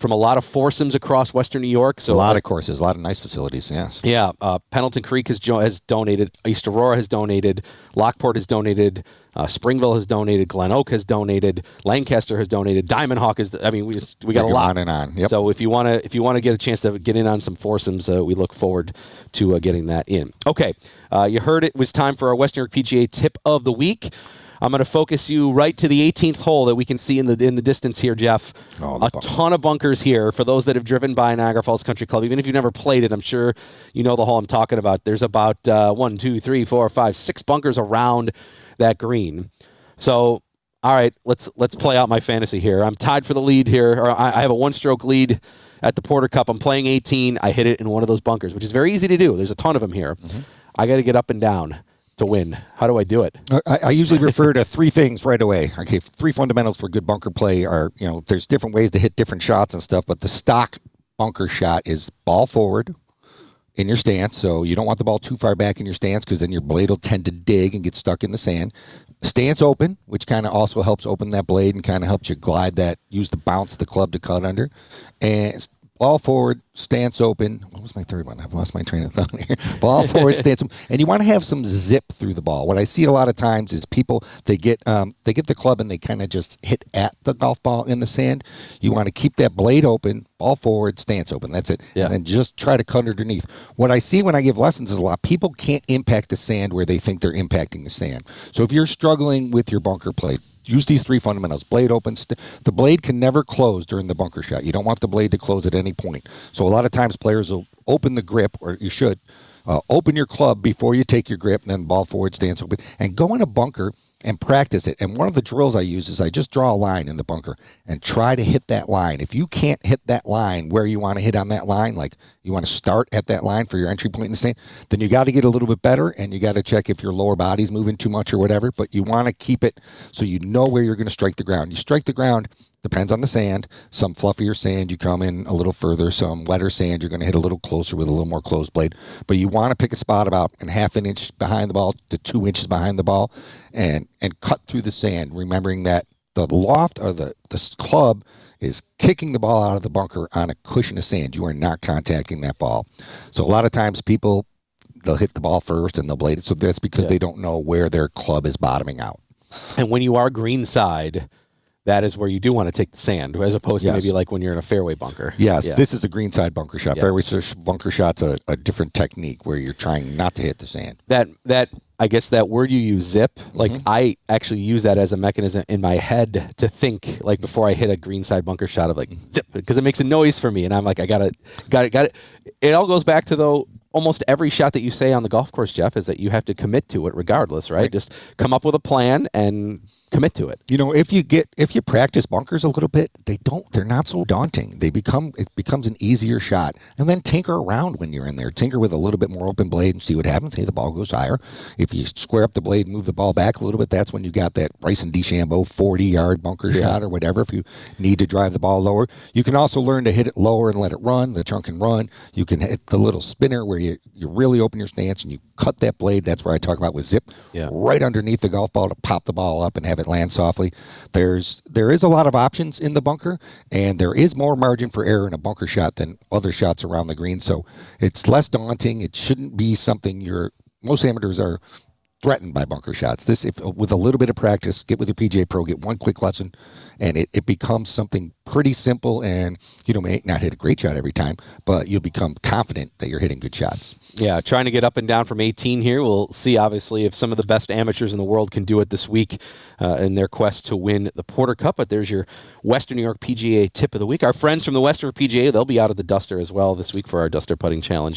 from a lot of foursomes across Western New York. So a lot of courses, a lot of nice facilities, yes. Yeah, Pendleton Creek has donated, East Aurora has donated, Lockport has donated, Springville has donated, Glen Oak has donated, Lancaster has donated, Diamond Hawk is. I mean, we got a lot. On and on. Yep. So if you want to get a chance to get in on some foursomes, we look forward to getting that in. Okay, you heard it was time for our Western New York PGA tip of the week. I'm going to focus you right to the 18th hole that we can see in the distance here, Jeff. A ton of bunkers here for those that have driven by Niagara Falls Country Club. Even if you've never played it, I'm sure you know the hole I'm talking about. There's about 1, 2, 3, 4, 5, 6 bunkers around that green. So, all right, let's play out my fantasy here. I'm tied for the lead here. Or I have a one-stroke lead at the Porter Cup. I'm playing 18. I hit it in one of those bunkers, which is very easy to do. There's a ton of them here. Mm-hmm. I got to get up and down to win. How do I do it? I usually refer to 3 things right away. Okay, 3 fundamentals for good bunker play are, there's different ways to hit different shots and stuff, but the stock bunker shot is ball forward in your stance, so you don't want the ball too far back in your stance because then your blade will tend to dig and get stuck in the sand. Stance open, which kind of also helps open that blade and kind of helps you glide that, use the bounce of the club to cut under. And ball forward, stance open. What was my third one? I've lost my train of thought here. Ball forward, stance open. And you want to have some zip through the ball. What I see a lot of times is people, they get the club and they kind of just hit at the golf ball in the sand. You want to keep that blade open, ball forward, stance open. That's it. Yeah. And then just try to cut underneath. What I see when I give lessons is a lot of people can't impact the sand where they think they're impacting the sand. So if you're struggling with your bunker play, use these 3 fundamentals. Blade open. The blade can never close during the bunker shot. You don't want the blade to close at any point. So a lot of times players will open the grip, or you should open your club before you take your grip, and then ball forward, stance open, and go in a bunker and practice it. And one of the drills I use is I just draw a line in the bunker and try to hit that line. If you can't hit that line where you want to hit on that line, like you want to start at that line for your entry point in the sand, then you got to get a little bit better, and you got to check if your lower body's moving too much or whatever, but you want to keep it so you know where you're going to strike the ground. You strike the ground, depends on the sand. Some fluffier sand, you come in a little further. Some wetter sand, you're going to hit a little closer with a little more closed blade. But you want to pick a spot about half an inch behind the ball to 2 inches behind the ball and cut through the sand, remembering that the loft or the club is kicking the ball out of the bunker on a cushion of sand. You are not contacting that ball. So a lot of times people, they'll hit the ball first and they'll blade it. So that's because they don't know where their club is bottoming out. And when you are greenside, that is where you do want to take the sand, as opposed to maybe like when you're in a fairway bunker. Yes, this is a greenside bunker shot. Fairway bunker shot's a different technique where you're trying not to hit the sand. That I guess that word you use, zip, like I actually use that as a mechanism in my head to think, like before I hit a greenside bunker shot of like zip, because it makes a noise for me, and I'm like, I got it. It all goes back to, though, almost every shot that you say on the golf course, Jeff, is that you have to commit to it regardless, right? Just come up with a plan and commit to it. If you practice bunkers a little bit, they're not so daunting. It becomes an easier shot. And then tinker around when you're in there. Tinker with a little bit more open blade and see what happens. Hey, the ball goes higher. If you square up the blade and move the ball back a little bit, that's when you got that Bryson DeChambeau 40-yard bunker shot or whatever. If you need to drive the ball lower, you can also learn to hit it lower and let it run, the chunk and run. You can hit the little spinner where you really open your stance and you cut that blade. That's where I talk about with zip, right underneath the golf ball to pop the ball up and have it land softly. There is a lot of options in the bunker, and there is more margin for error in a bunker shot than other shots around the green. So it's less daunting. It shouldn't be something most amateurs are threatened by bunker shots. With a little bit of practice, get with your PGA Pro, get one quick lesson, and it becomes something pretty simple. And you may not hit a great shot every time, but you'll become confident that you're hitting good shots. Yeah, trying to get up and down from 18 here. We'll see, obviously, if some of the best amateurs in the world can do it this week in their quest to win the Porter Cup. But there's your Western New York PGA tip of the week. Our friends from the Western PGA, they'll be out of the Duster as well this week for our Duster Putting Challenge.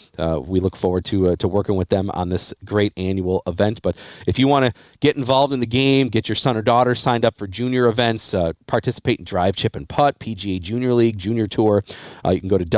We look forward to working with them on this great annual event. But if you want to get involved in the game, get your son or daughter signed up for junior events, participate in Drive, Chip, and Putt, PGA Junior League, Junior Tour, you can go to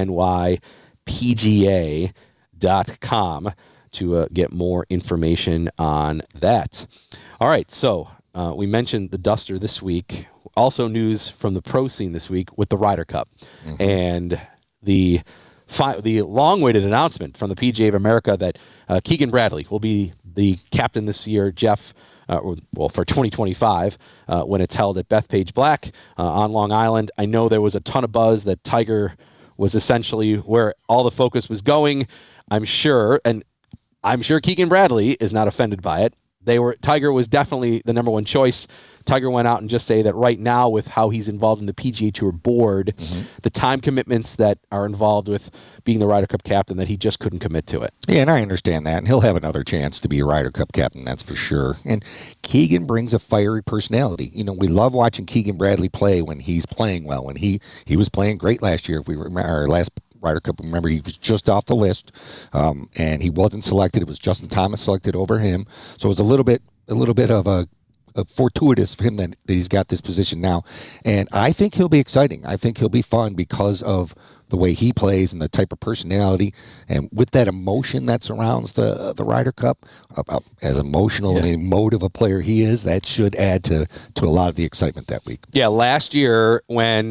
WNYPGA.com to get more information on that. All right, so we mentioned the Duster this week. Also news from the pro scene this week with the Ryder Cup. And the long-awaited announcement from the PGA of America that Keegan Bradley will be the captain this year. Jeff, for 2025 when it's held at Bethpage Black on Long Island. I know there was a ton of buzz that Tiger was essentially where all the focus was going. I'm sure Keegan Bradley is not offended by it. Tiger was definitely the number one choice. Tiger went out and just say that right now, with how he's involved in the PGA Tour board, the time commitments that are involved with being the Ryder Cup captain, that he just couldn't commit to it. Yeah, and I understand that. And he'll have another chance to be a Ryder Cup captain, that's for sure. And Keegan brings a fiery personality. You know, we love watching Keegan Bradley play when he's playing well. When he was playing great last year, if we remember our last Ryder Cup, remember, he was just off the list, and he wasn't selected. It was Justin Thomas selected over him. So it was a little bit of a fortuitous for him that he's got this position now. And I think he'll be exciting. I think he'll be fun because of the way he plays and the type of personality, and with that emotion that surrounds the Ryder Cup, as emotional and emotive a player he is, that should add to a lot of the excitement that week. Yeah, last time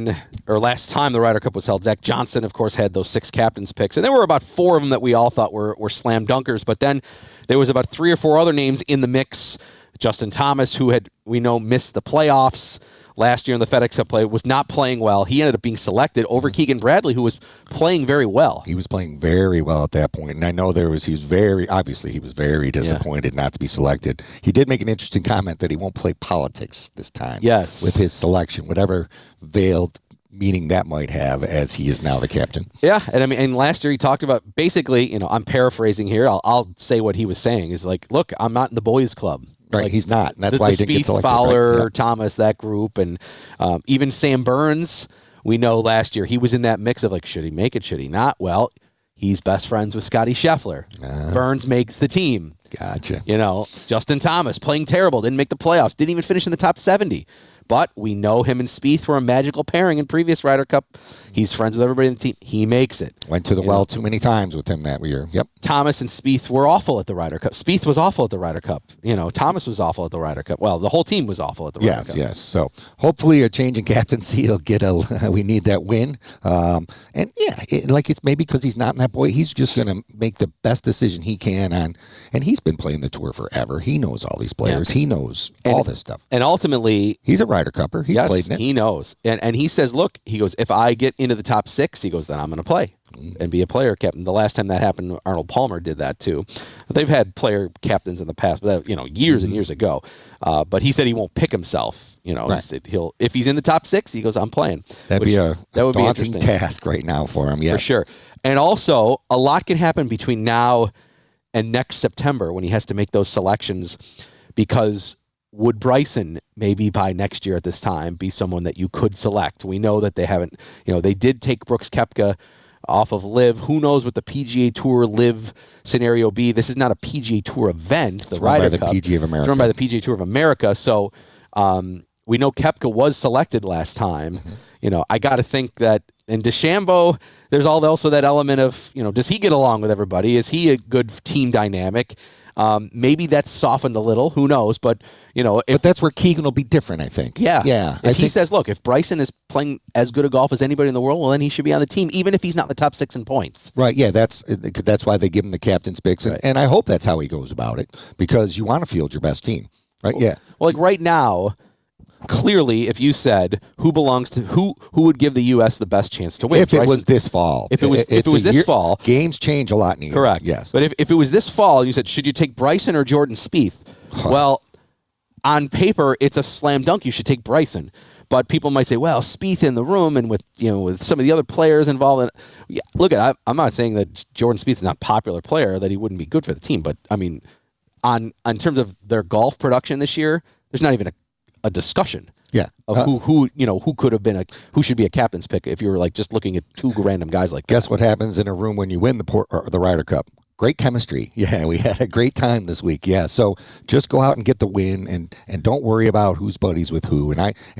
the Ryder Cup was held, Zach Johnson, of course, had those 6 captains picks, and there were about 4 of them that we all thought were slam dunkers, but then there was about 3 or 4 other names in the mix. Justin Thomas, who we know missed the playoffs last year in the FedEx Cup play, was not playing well. He ended up being selected over Keegan Bradley, who was playing very well. He was playing very well at that point, and I know he was very disappointed not to be selected. He did make an interesting comment that he won't play politics this time. Yes. With his selection, whatever veiled meaning that might have, as he is now the captain. Yeah, and last year he talked about, basically, I'm paraphrasing here, I'll say what he was saying, is like, look, I'm not in the boys club. Right, he's not. And that's why he didn't get selected. Fowler, right? Yeah. Thomas, that group, and even Sam Burns, we know last year he was in that mix of like, should he make it, should he not? Well, he's best friends with Scotty Scheffler. Burns makes the team. Gotcha. Justin Thomas playing terrible, didn't make the playoffs, didn't even finish in the top 70. But we know him and Spieth were a magical pairing in previous Ryder Cup. He's friends with everybody in the team. He makes it. Went to the well too many times with him that year. Yep. Thomas and Spieth were awful at the Ryder Cup. Spieth was awful at the Ryder Cup. Thomas was awful at the Ryder Cup. Well, the whole team was awful at the Ryder Cup. Yes. So hopefully a change in captaincy will get we need that win. It's maybe because he's not in that boy. He's just going to make the best decision he can on, and he's been playing the tour forever. He knows all these players. Yeah. He knows all this stuff. And ultimately, he's a Ryder Cupper. He's played in it. He knows. And he says, look, he goes, if I get into the top 6, he goes, then I'm going to play and be a player captain. The last time that happened, Arnold Palmer did that too. They've had player captains in the past, but years and years ago. But he said he won't pick himself. Right. He said if he's in the top 6, he goes, I'm playing. That would be a daunting task right now for him. Yes. For sure. And also, a lot can happen between now and next September when he has to make those selections, because would Bryson, maybe by next year at this time, be someone that you could select? We know that they haven't, they did take Brooks Koepka off of LIV. Who knows what the PGA Tour LIV scenario be? This is not a PGA Tour event. The Ryder Cup. PGA of America. It's run by the PGA Tour of America. So we know Koepka was selected last time. I got to think that in DeChambeau, there's also that element of, does he get along with everybody? Is he a good team dynamic? Maybe that's softened a little. Who knows? But but that's where Keegan will be different, I think. Yeah. If he says, look, if Bryson is playing as good a golf as anybody in the world, well, then he should be on the team, even if he's not in the top 6 in points. Right. Yeah. That's why they give him the captain's picks, and I hope that's how he goes about it, because you want to field your best team, right? Yeah. Well, like right now, clearly, if you said who would give the U.S. the best chance to win, if it was this fall, if it was this fall, games change a lot in the year. Correct. Yes, but if it was this fall, you said, should you take Bryson or Jordan Spieth? Well, on paper, it's a slam dunk. You should take Bryson. But people might say, well, Spieth in the room and with some of the other players involved. Look, I'm not saying that Jordan Spieth is not a popular player, that he wouldn't be good for the team. But I mean, on terms of their golf production this year, there's not even a discussion. Yeah. Of who could have been who should be a captain's pick if you were like just looking at 2 random guys like that. Guess what happens in a room when you win the Ryder Cup? Great chemistry. Yeah, we had a great time this week. Yeah, so just go out and get the win, and don't worry about who's buddies with who. And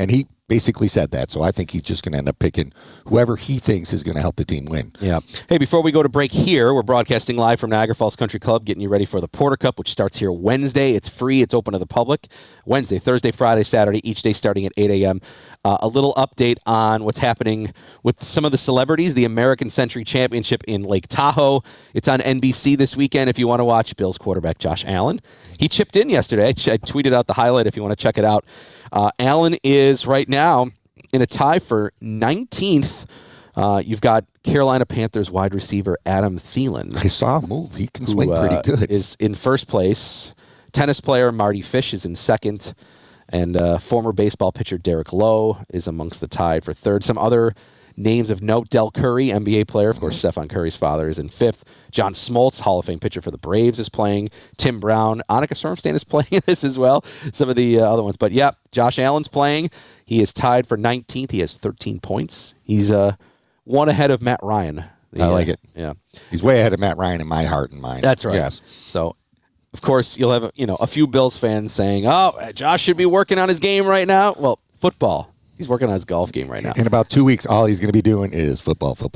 basically said that. So I think he's just going to end up picking whoever he thinks is going to help the team win. Yeah. Hey, before we go to break here, we're broadcasting live from Niagara Falls Country Club, getting you ready for the Porter Cup, which starts here Wednesday. It's free. It's open to the public. Wednesday, Thursday, Friday, Saturday, each day starting at 8 a.m. A little update on what's happening with some of the celebrities. The American Century Championship in Lake Tahoe. It's on NBC this weekend if you want to watch. Bills quarterback Josh Allen. He chipped in yesterday. I tweeted out the highlight if you want to check it out. Allen is right now in a tie for 19th. You've got Carolina Panthers wide receiver Adam Thielen. I saw him move. He can swing pretty good. Is in first place. Tennis player Marty Fish is in second. And former baseball pitcher Derek Lowe is amongst the tied for third. Some other names of note: Del Curry, NBA player. Of course, Stephen Curry's father is in fifth. John Smoltz, Hall of Fame pitcher for the Braves, is playing. Tim Brown. Annika Sormstan is playing in this as well. Some of the other ones. But, yeah, Josh Allen's playing. He is tied for 19th. He has 13 points. He's one ahead of Matt Ryan. I like it. Yeah. He's way ahead of Matt Ryan in my heart and mind. That's right. Yes. So, of course, you'll have a few Bills fans saying, "Oh, Josh should be working on his game right now." Well, football. He's working on his golf game right now. In about 2 weeks, all he's going to be doing is football for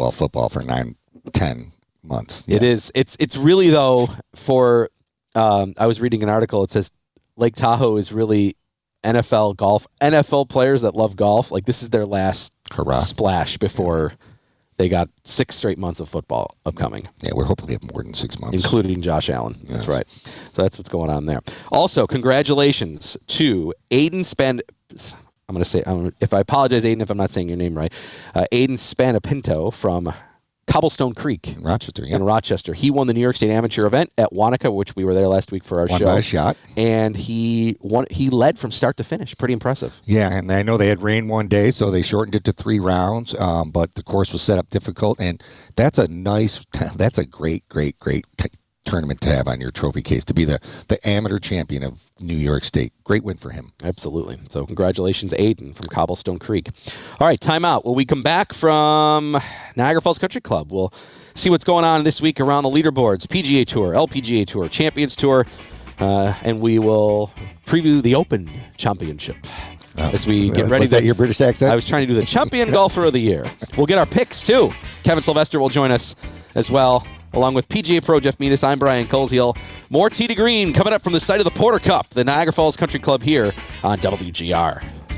9-10 months. Yes. It is. It's really, though, for I was reading an article. It says Lake Tahoe is really NFL golf. NFL players that love golf, like this is their last splash before they got 6 straight months of football upcoming. Yeah, we're hoping they have more than 6 months. Including Josh Allen. Yes. That's right. So that's what's going on there. Also, congratulations to Aiden Spend. I'm going to say, if I apologize, Aiden, if I'm not saying your name right. Aiden Spanapinto from Cobblestone Creek. Rochester, yeah. In Rochester. He won the New York State Amateur event at Wanaka, which we were there last week for our show. Won by a shot. And he led from start to finish. Pretty impressive. Yeah, and I know they had rain one day, so they shortened it to 3 rounds, but the course was set up difficult, and that's a great tournament to have on your trophy case, to be the amateur champion of New York State. Great win for him. Absolutely. So congratulations, Aiden from Cobblestone Creek. All right, timeout. When we come back from Niagara Falls Country Club, we'll see what's going on this week around the leaderboards: PGA Tour, LPGA Tour, Champions Tour, and we will preview the Open Championship. As we get ready. Was that your British accent? I was trying to do the Champion Golfer of the Year. We'll get our picks, too. Kevin Sylvester will join us as well, along with PGA Pro Jeff Meadis. I'm Brian Coleshill. More Tee to Green coming up from the site of the Porter Cup, the Niagara Falls Country Club here on WGR.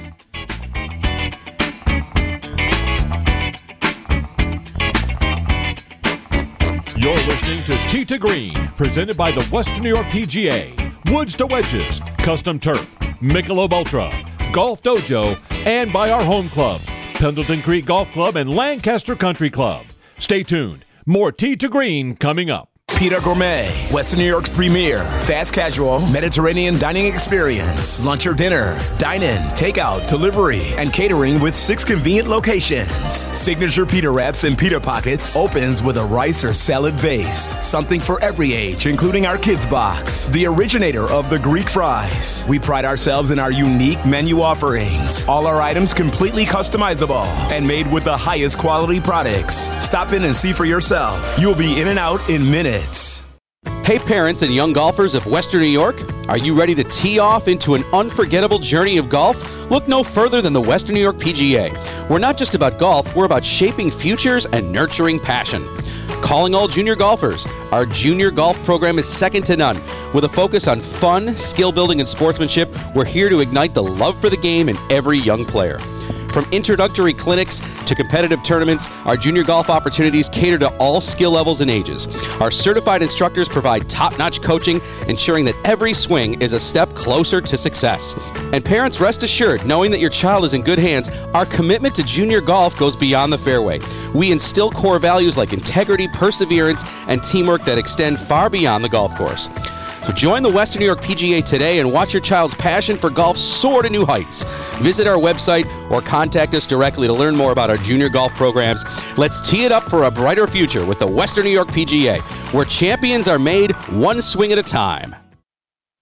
You're listening to Tee to Green, presented by the Western New York PGA, Woods to Wedges, Custom Turf, Michelob Ultra, Golf Dojo, and by our home clubs, Pendleton Creek Golf Club and Lancaster Country Club. Stay tuned. More Tee to Green coming up. Pita Gourmet, Western New York's premier fast casual Mediterranean dining experience. Lunch or dinner, dine-in, takeout, delivery, and catering with 6 convenient locations. Signature pita wraps and pita pockets opens with a rice or salad vase. Something for every age, including our kids box. The originator of the Greek fries. We pride ourselves in our unique menu offerings. All our items completely customizable and made with the highest quality products. Stop in and see for yourself. You'll be in and out in minutes. Hey parents and young golfers of Western New York, are you ready to tee off into an unforgettable journey of golf? Look no further than the Western New York PGA. We're not just about golf, we're about shaping futures and nurturing passion. Calling all junior golfers, our junior golf program is second to none. With a focus on fun, skill building, and sportsmanship, we're here to ignite the love for the game in every young player. From introductory clinics to competitive tournaments, our junior golf opportunities cater to all skill levels and ages. Our certified instructors provide top-notch coaching, ensuring that every swing is a step closer to success. And parents, rest assured, knowing that your child is in good hands, our commitment to junior golf goes beyond the fairway. We instill core values like integrity, perseverance, and teamwork that extend far beyond the golf course. So join the Western New York PGA today and watch your child's passion for golf soar to new heights. Visit our website or contact us directly to learn more about our junior golf programs. Let's tee it up for a brighter future with the Western New York PGA, where champions are made one swing at a time.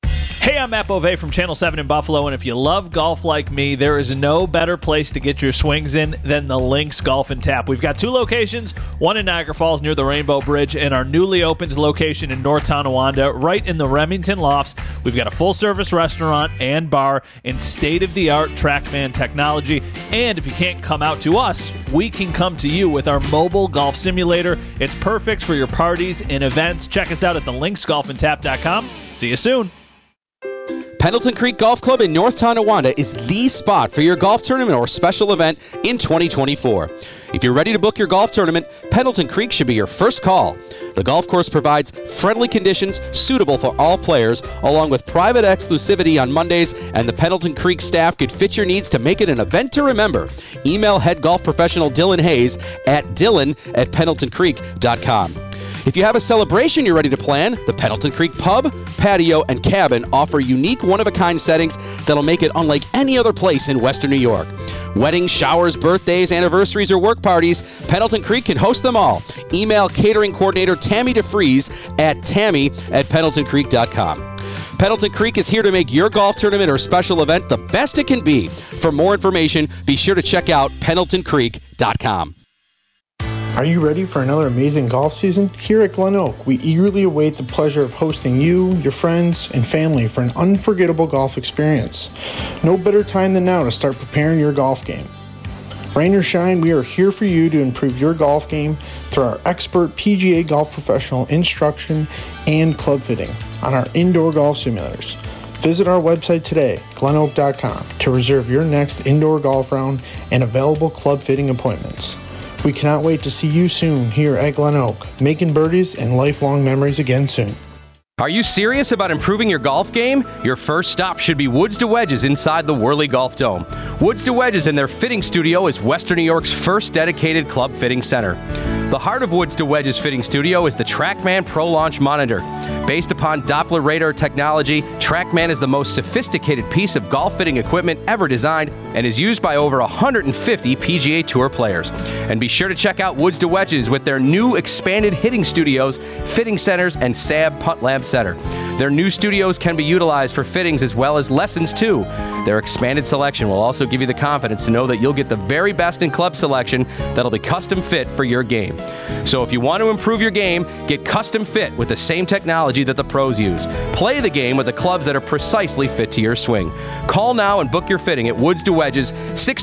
Hey, I'm Matt Bove from Channel 7 in Buffalo, and if you love golf like me, there is no better place to get your swings in than the Links Golf and Tap. We've got 2 locations, one in Niagara Falls near the Rainbow Bridge, and our newly opened location in North Tonawanda, right in the Remington Lofts. We've got a full-service restaurant and bar and state-of-the-art TrackMan technology. And if you can't come out to us, we can come to you with our mobile golf simulator. It's perfect for your parties and events. Check us out at thelinksgolfandtap.com. See you soon. Pendleton Creek Golf Club in North Tonawanda is the spot for your golf tournament or special event in 2024. If you're ready to book your golf tournament, Pendleton Creek should be your first call. The golf course provides friendly conditions suitable for all players, along with private exclusivity on Mondays, and the Pendleton Creek staff could fit your needs to make it an event to remember. Email head golf professional Dylan Hayes at dylan@pendletoncreek.com. If you have a celebration you're ready to plan, the Pendleton Creek Pub, Patio, and Cabin offer unique one-of-a-kind settings that'll make it unlike any other place in Western New York. Weddings, showers, birthdays, anniversaries, or work parties, Pendleton Creek can host them all. Email catering coordinator Tammy DeFries at tammy@pendletoncreek.com. Pendleton Creek is here to make your golf tournament or special event the best it can be. For more information, be sure to check out pendletoncreek.com. Are you ready for another amazing golf season? Here at Glen Oak, we eagerly await the pleasure of hosting you, your friends, and family for an unforgettable golf experience. No better time than now to start preparing your golf game. Rain or shine, we are here for you to improve your golf game through our expert PGA golf professional instruction and club fitting on our indoor golf simulators. Visit our website today, glenoak.com, to reserve your next indoor golf round and available club fitting appointments. We cannot wait to see you soon here at Glen Oak, making birdies and lifelong memories again soon. Are you serious about improving your golf game? Your first stop should be Woods to Wedges inside the Worley Golf Dome. Woods to Wedges and their fitting studio is Western New York's first dedicated club fitting center. The heart of Woods to Wedges fitting studio is the TrackMan Pro Launch Monitor. Based upon Doppler radar technology, TrackMan is the most sophisticated piece of golf fitting equipment ever designed and is used by over 150 PGA Tour players. And be sure to check out Woods to Wedges with their new expanded hitting studios, fitting centers, and SAB Putt Lab Center. Their new studios can be utilized for fittings as well as lessons too. Their expanded selection will also give you the confidence to know that you'll get the very best in club selection that'll be custom fit for your game. So if you want to improve your game, get custom fit with the same technology that the pros use. Play the game with the clubs that are precisely fit to your swing. Call now and book your fitting at Woods to Wedges,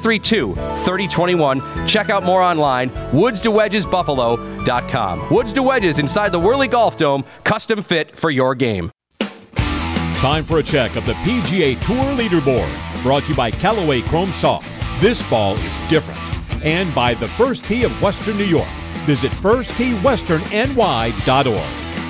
632-3021. Check out more online, woodstowedgesbuffalo.com. Woods to Wedges inside the Worley Golf Dome, custom fit for your game. Time for a check of the PGA Tour leaderboard, brought to you by Callaway Chrome Soft. This ball is different. And by the First Tee of Western New York. Visit firstteewesternny.org.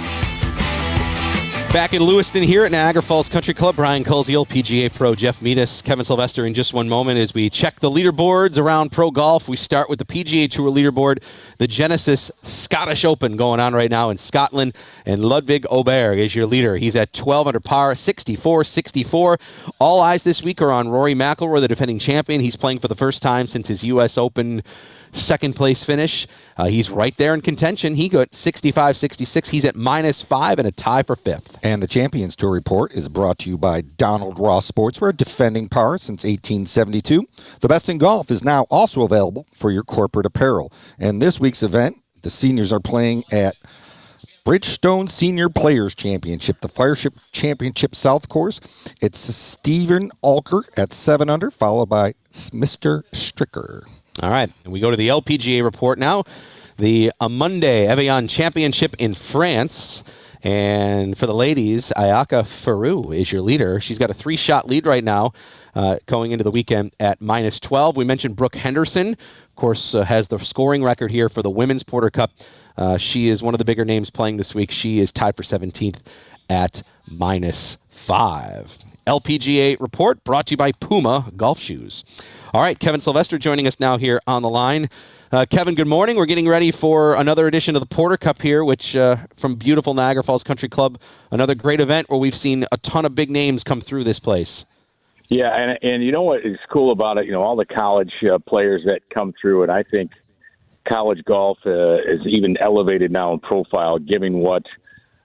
Back in Lewiston here at Niagara Falls Country Club, Brian Koziel, PGA Pro Jeff Metis, Kevin Sylvester in just one moment as we check the leaderboards around pro golf. We start with the PGA Tour leaderboard, the Genesis Scottish Open going on right now in Scotland, and Ludwig Åberg is your leader. He's at 12 under par, 64-64. All eyes this week are on Rory McIlroy, the defending champion. He's playing for the first time since his U.S. Open second place finish. He's right there in contention. He got 65-66. He's at -5 and a tie for 5th. And the Champions Tour report is brought to you by Donald Ross Sportswear, defending par since 1872. The best in golf is now also available for your corporate apparel. And this week's event, the seniors are playing at Bridgestone Senior Players Championship, the Fireship Championship South Course. It's Stephen Alker at 7 under, followed by Mr. Stricker. All right, and we go to the LPGA report now. The Amundi Evian Championship in France. And for the ladies, Ayaka Faru is your leader. She's got a 3-shot lead right now going into the weekend at -12. We mentioned Brooke Henderson, of course, has the scoring record here for the Women's Porter Cup. She is one of the bigger names playing this week. She is tied for 17th at -5. LPGA report brought to you by Puma Golf Shoes. All right, Kevin Sylvester joining us now here on the line. Kevin, good morning. We're getting ready for another edition of the Porter Cup here, which from beautiful Niagara Falls Country Club, another great event where we've seen a ton of big names come through this place. Yeah, and you know what is cool about it? You know, all the college players that come through, and I think college golf is even elevated now in profile, given what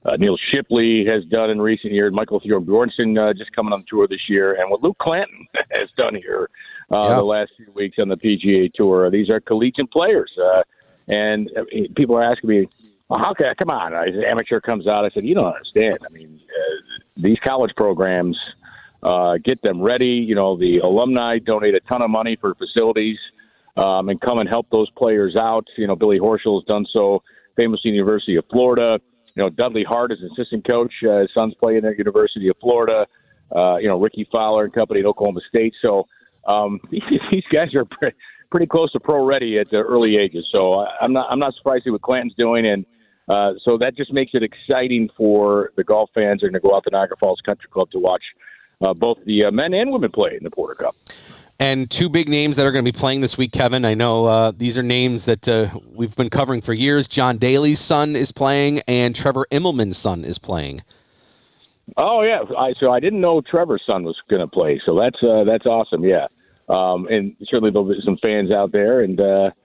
Neil Shipley has done in recent years. Michael Bjornsson just coming on the tour this year, and what Luke Clanton has done here the last few weeks on the PGA Tour. These are collegiate players, and people are asking me, well, how can come on? An amateur comes out. I said, you don't understand. I mean, these college programs get them ready. The alumni donate a ton of money for facilities and come and help those players out. Billy Horschel has done so, famous University of Florida. Dudley Hart is assistant coach. His son's playing at University of Florida. Ricky Fowler and company at Oklahoma State. So these guys are pretty close to pro ready at the early ages. So I'm not surprised to see what Clanton's doing, and so that just makes it exciting for the golf fans who are going to go out to Niagara Falls Country Club to watch both the men and women play in the Porter Cup. And two big names that are going to be playing this week, Kevin. I know these are names that we've been covering for years. John Daly's son is playing, and Trevor Immelman's son is playing. Oh, yeah. So I didn't know Trevor's son was going to play, so that's awesome, yeah. And certainly there'll be some fans out there, and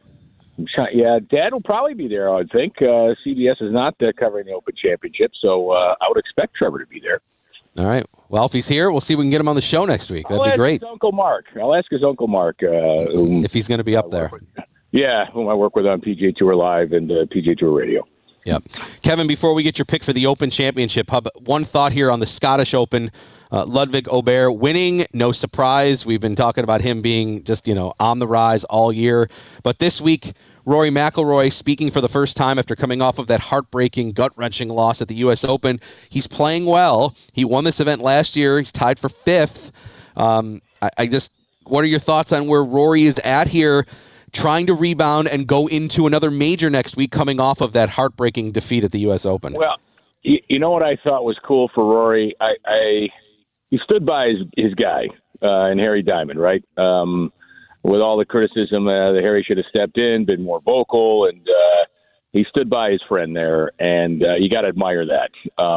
Dad will probably be there, I think. CBS is not covering the Open Championship, so I would expect Trevor to be there. All right. Well, if he's here, we'll see if we can get him on the show next week. That'd be great. I'll ask his Uncle Mark. If he's going to be up there. Whom I work with on PGA Tour Live and PGA Tour Radio. Yep. Kevin, before we get your pick for the Open Championship, one thought here on the Scottish Open. Ludwig Aubert winning, no surprise. We've been talking about him being just, on the rise all year. But this week, Rory McIlroy speaking for the first time after coming off of that heartbreaking, gut-wrenching loss at the U.S. Open. He's playing well. He won this event last year. He's tied for 5th. What are your thoughts on where Rory is at here, trying to rebound and go into another major next week coming off of that heartbreaking defeat at the U.S. Open? Well, you know what I thought was cool for Rory? He stood by his guy, and Harry Diamond, right? With all the criticism that Harry should have stepped in, been more vocal, and he stood by his friend there, and you got to admire that.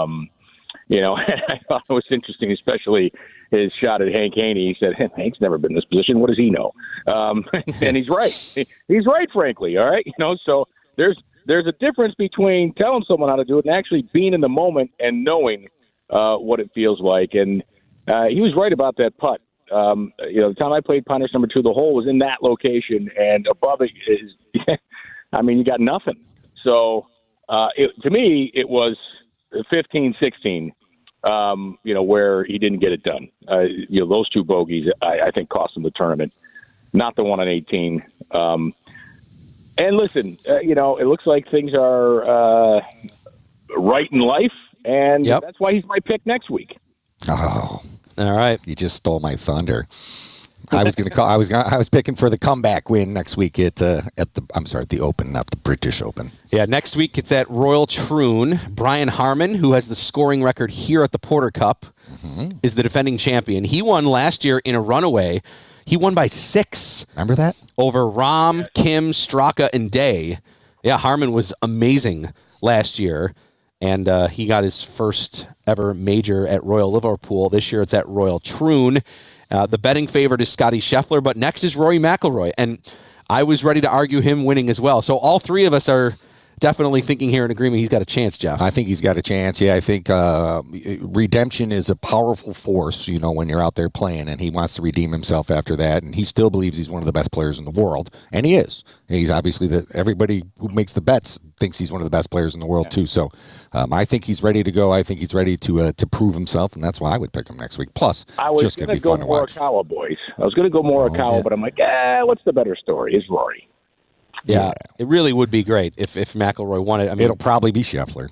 I thought it was interesting, especially his shot at Hank Haney. He said, Hank's never been in this position. What does he know? And he's right. He's right, frankly, all right? So there's a difference between telling someone how to do it and actually being in the moment and knowing what it feels like. And he was right about that putt. The time I played Pioneers number 2, the hole was in that location, and above it is, you got nothing. So, to me, it was 15-16, where he didn't get it done. Those 2 bogeys, I think, cost him the tournament, not the one on 18. And listen, it looks like things are right in life, and that's why he's my pick next week. Oh. All right, you just stole my thunder. I was picking for the comeback win next week at the Open, not the British Open. Yeah, next week it's at Royal Troon. Brian Harman, who has the scoring record here at the Porter Cup, is the defending champion. He won last year in a runaway. He won by 6. Remember that? Over Rahm, Kim, Straka, and Day. Yeah, Harman was amazing last year. And he got his first ever major at Royal Liverpool. This year it's at Royal Troon. The betting favorite is Scotty Scheffler, but next is Rory McIlroy. And I was ready to argue him winning as well. So all three of us are definitely thinking here in agreement he's got a chance, Jeff. I think he's got a chance. Yeah, I think redemption is a powerful force, when you're out there playing, and he wants to redeem himself after that. And he still believes he's one of the best players in the world, and he is. He's obviously everybody who makes the bets thinks he's one of the best players in the world too. So I think he's ready to go. I think he's ready to prove himself, and that's why I would pick him next week. Plus, just going to be fun to watch. I was going to go Morikawa, but I'm like, what's the better story? It's Rory. Yeah, it really would be great if McIlroy won it. It'll probably be Scheffler.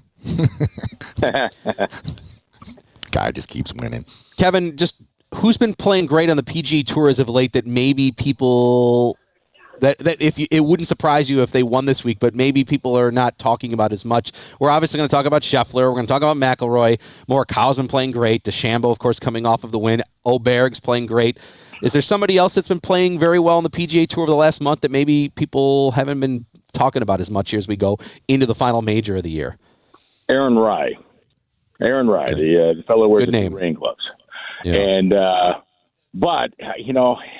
Guy just keeps winning. Kevin, just who's been playing great on the PGA Tour as of late that maybe people that it wouldn't surprise you if they won this week, but maybe people are not talking about as much. We're obviously going to talk about Scheffler. We're going to talk about McIlroy. Morikawa's been playing great. DeChambeau, of course, coming off of the win. Oberg's playing great. Is there somebody else that's been playing very well on the PGA Tour over the last month that maybe people haven't been talking about as much here as we go into the final major of the year? Aaron Rai, the fellow wears the rain gloves, and but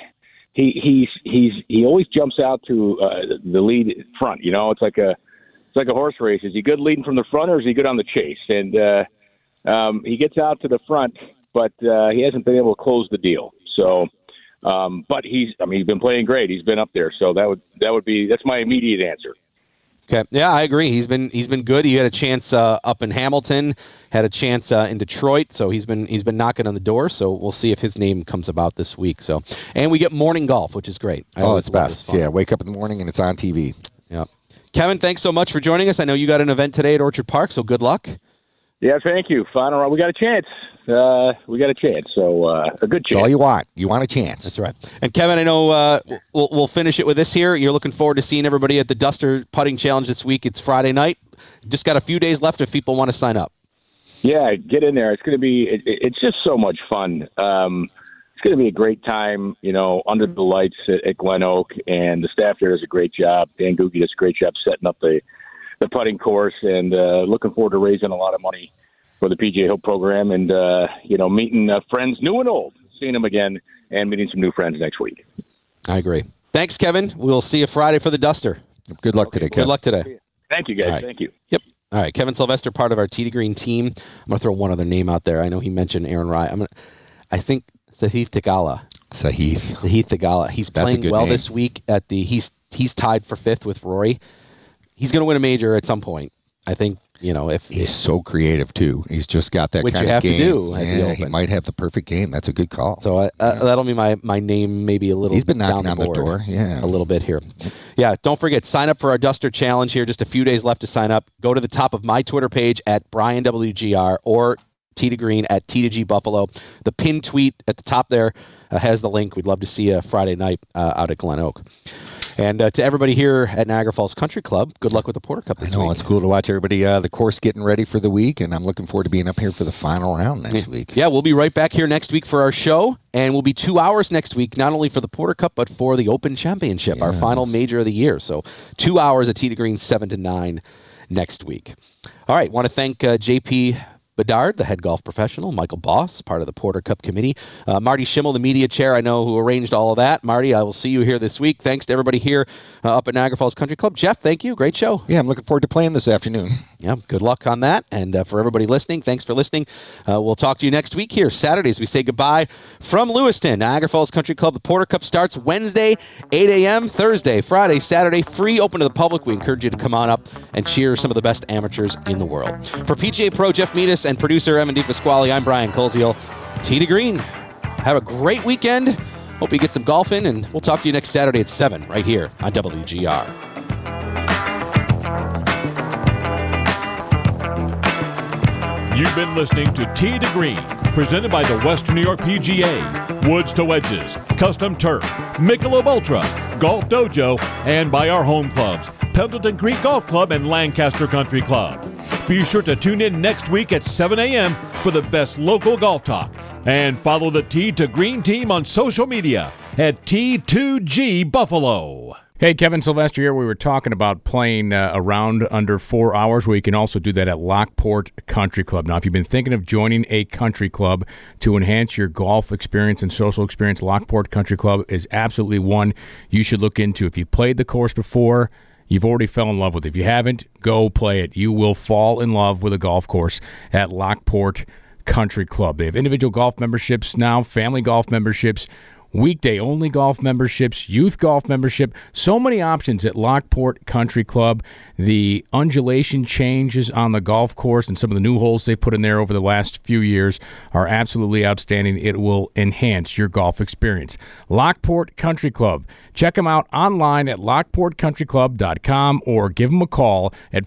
he always jumps out to the lead front. It's like it's like a horse race. Is he good leading from the front, or is he good on the chase? And he gets out to the front, but he hasn't been able to close the deal. So, but he's been playing great. He's been up there. So that's my immediate answer. Okay. Yeah, I agree. He's been good. He had a chance up in Hamilton, had a chance in Detroit. So he's been knocking on the door. So we'll see if his name comes about this week. So, and we get morning golf, which is great. It's best. Yeah, wake up in the morning and it's on TV. Yeah. Kevin, thanks so much for joining us. I know you got an event today at Orchard Park, so good luck. Yeah, thank you. Final round. We got a chance. So a good chance. That's all you want. You want a chance. That's right. And Kevin, I know we'll finish it with this here. You're looking forward to seeing everybody at the Duster Putting Challenge this week. It's Friday night. Just got a few days left if people want to sign up. Yeah, get in there. It's going to be. It's just so much fun. It's going to be a great time. Under the lights at Glen Oak, and the staff there does a great job. Dan Googie does a great job setting up the putting course, and looking forward to raising a lot of money for the PGA Hope program, and meeting friends new and old, seeing them again, and meeting some new friends next week. I agree. Thanks, Kevin. We'll see you Friday for the Duster. Good luck today, Kevin. Good luck today. Thank you, guys. Right. Thank you. Yep. All right, Kevin Sylvester, part of our Tee to Green team. I'm going to throw one other name out there. I know he mentioned Aaron Rye. I think Sahith Theegala. Sahith Theegala. He's playing well this week at the. He's tied for 5th with Rory. He's going to win a major at some point. I think, if he's so creative too. He's just got that which kind you have of game. To do at the Open. He might have the perfect game. That's a good call. So that'll be my name, maybe a little. He's been knocking down on the door, a little bit here. Yeah, don't forget, sign up for our Duster Challenge here. Just a few days left to sign up. Go to the top of my Twitter page at BrianWGR or Tee to Green at T2G Buffalo. The pinned tweet at the top there has the link. We'd love to see you Friday night out at Glen Oak. And to everybody here at Niagara Falls Country Club, good luck with the Porter Cup this week. It's cool to watch everybody, the course getting ready for the week, and I'm looking forward to being up here for the final round next week. Yeah, we'll be right back here next week for our show, and we'll be 2 hours next week, not only for the Porter Cup, but for the Open Championship, our final major of the year. So 2 hours at Tee to Green, 7 to 9 next week. All right, want to thank JP Bedard, the head golf professional, Michael Boss, part of the Porter Cup committee, Marty Schimmel, the media chair, I know, who arranged all of that. Marty, I will see you here this week. Thanks to everybody here up at Niagara Falls Country Club. Jeff, thank you. Great show. Yeah, I'm looking forward to playing this afternoon. Yeah, good luck on that. And for everybody listening, thanks for listening. We'll talk to you next week here. Saturdays, we say goodbye from Lewiston. Niagara Falls Country Club. The Porter Cup starts Wednesday, 8 a.m., Thursday, Friday, Saturday, free, open to the public. We encourage you to come on up and cheer some of the best amateurs in the world. For PGA Pro Jeff Metis and producer Evan Pasquale, I'm Brian Koziel. Tee to Green. Have a great weekend. Hope you get some golf in, and we'll talk to you next Saturday at 7 right here on WGR. You've been listening to Tee to Green, presented by the Western New York PGA, Woods to Wedges, Custom Turf, Michelob Ultra, Golf Dojo, and by our home clubs, Pendleton Creek Golf Club and Lancaster Country Club. Be sure to tune in next week at 7 a.m. for the best local golf talk. And follow the Tee to Green team on social media at T2G Buffalo. Hey, Kevin Sylvester here. We were talking about playing a round under 4 hours. Well, you can also do that at Lockport Country Club. Now, if you've been thinking of joining a country club to enhance your golf experience and social experience, Lockport Country Club is absolutely one you should look into. If you've played the course before, you've already fell in love with it. If you haven't, go play it. You will fall in love with a golf course at Lockport Country Club. They have individual golf memberships now, family golf memberships, weekday-only golf memberships, youth golf membership. So many options at Lockport Country Club. The undulation changes on the golf course and some of the new holes they've put in there over the last few years are absolutely outstanding. It will enhance your golf experience. Lockport Country Club. Check them out online at lockportcountryclub.com or give them a call at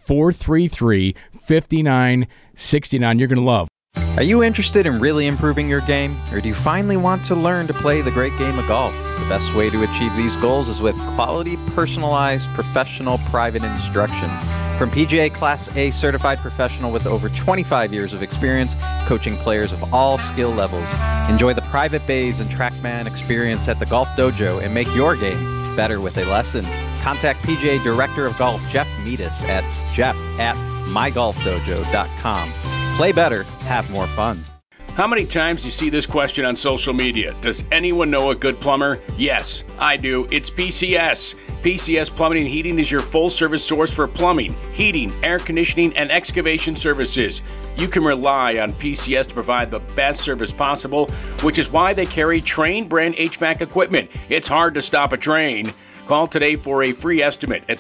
433-5969. You're going to love. Are you interested in really improving your game, or do you finally want to learn to play the great game of golf? The best way to achieve these goals is with quality, personalized, professional, private instruction. From PGA Class A certified professional with over 25 years of experience coaching players of all skill levels. Enjoy the private bays and TrackMan experience at the Golf Dojo and make your game better with a lesson. Contact PGA Director of Golf Jeff Metis at jeff@mygolfdojo.com. Play better, have more fun. How many times do you see this question on social media? Does anyone know a good plumber? Yes, I do. It's PCS. PCS Plumbing and Heating is your full-service source for plumbing, heating, air conditioning, and excavation services. You can rely on PCS to provide the best service possible, which is why they carry Trane brand HVAC equipment. It's hard to stop a drain. Call today for a free estimate at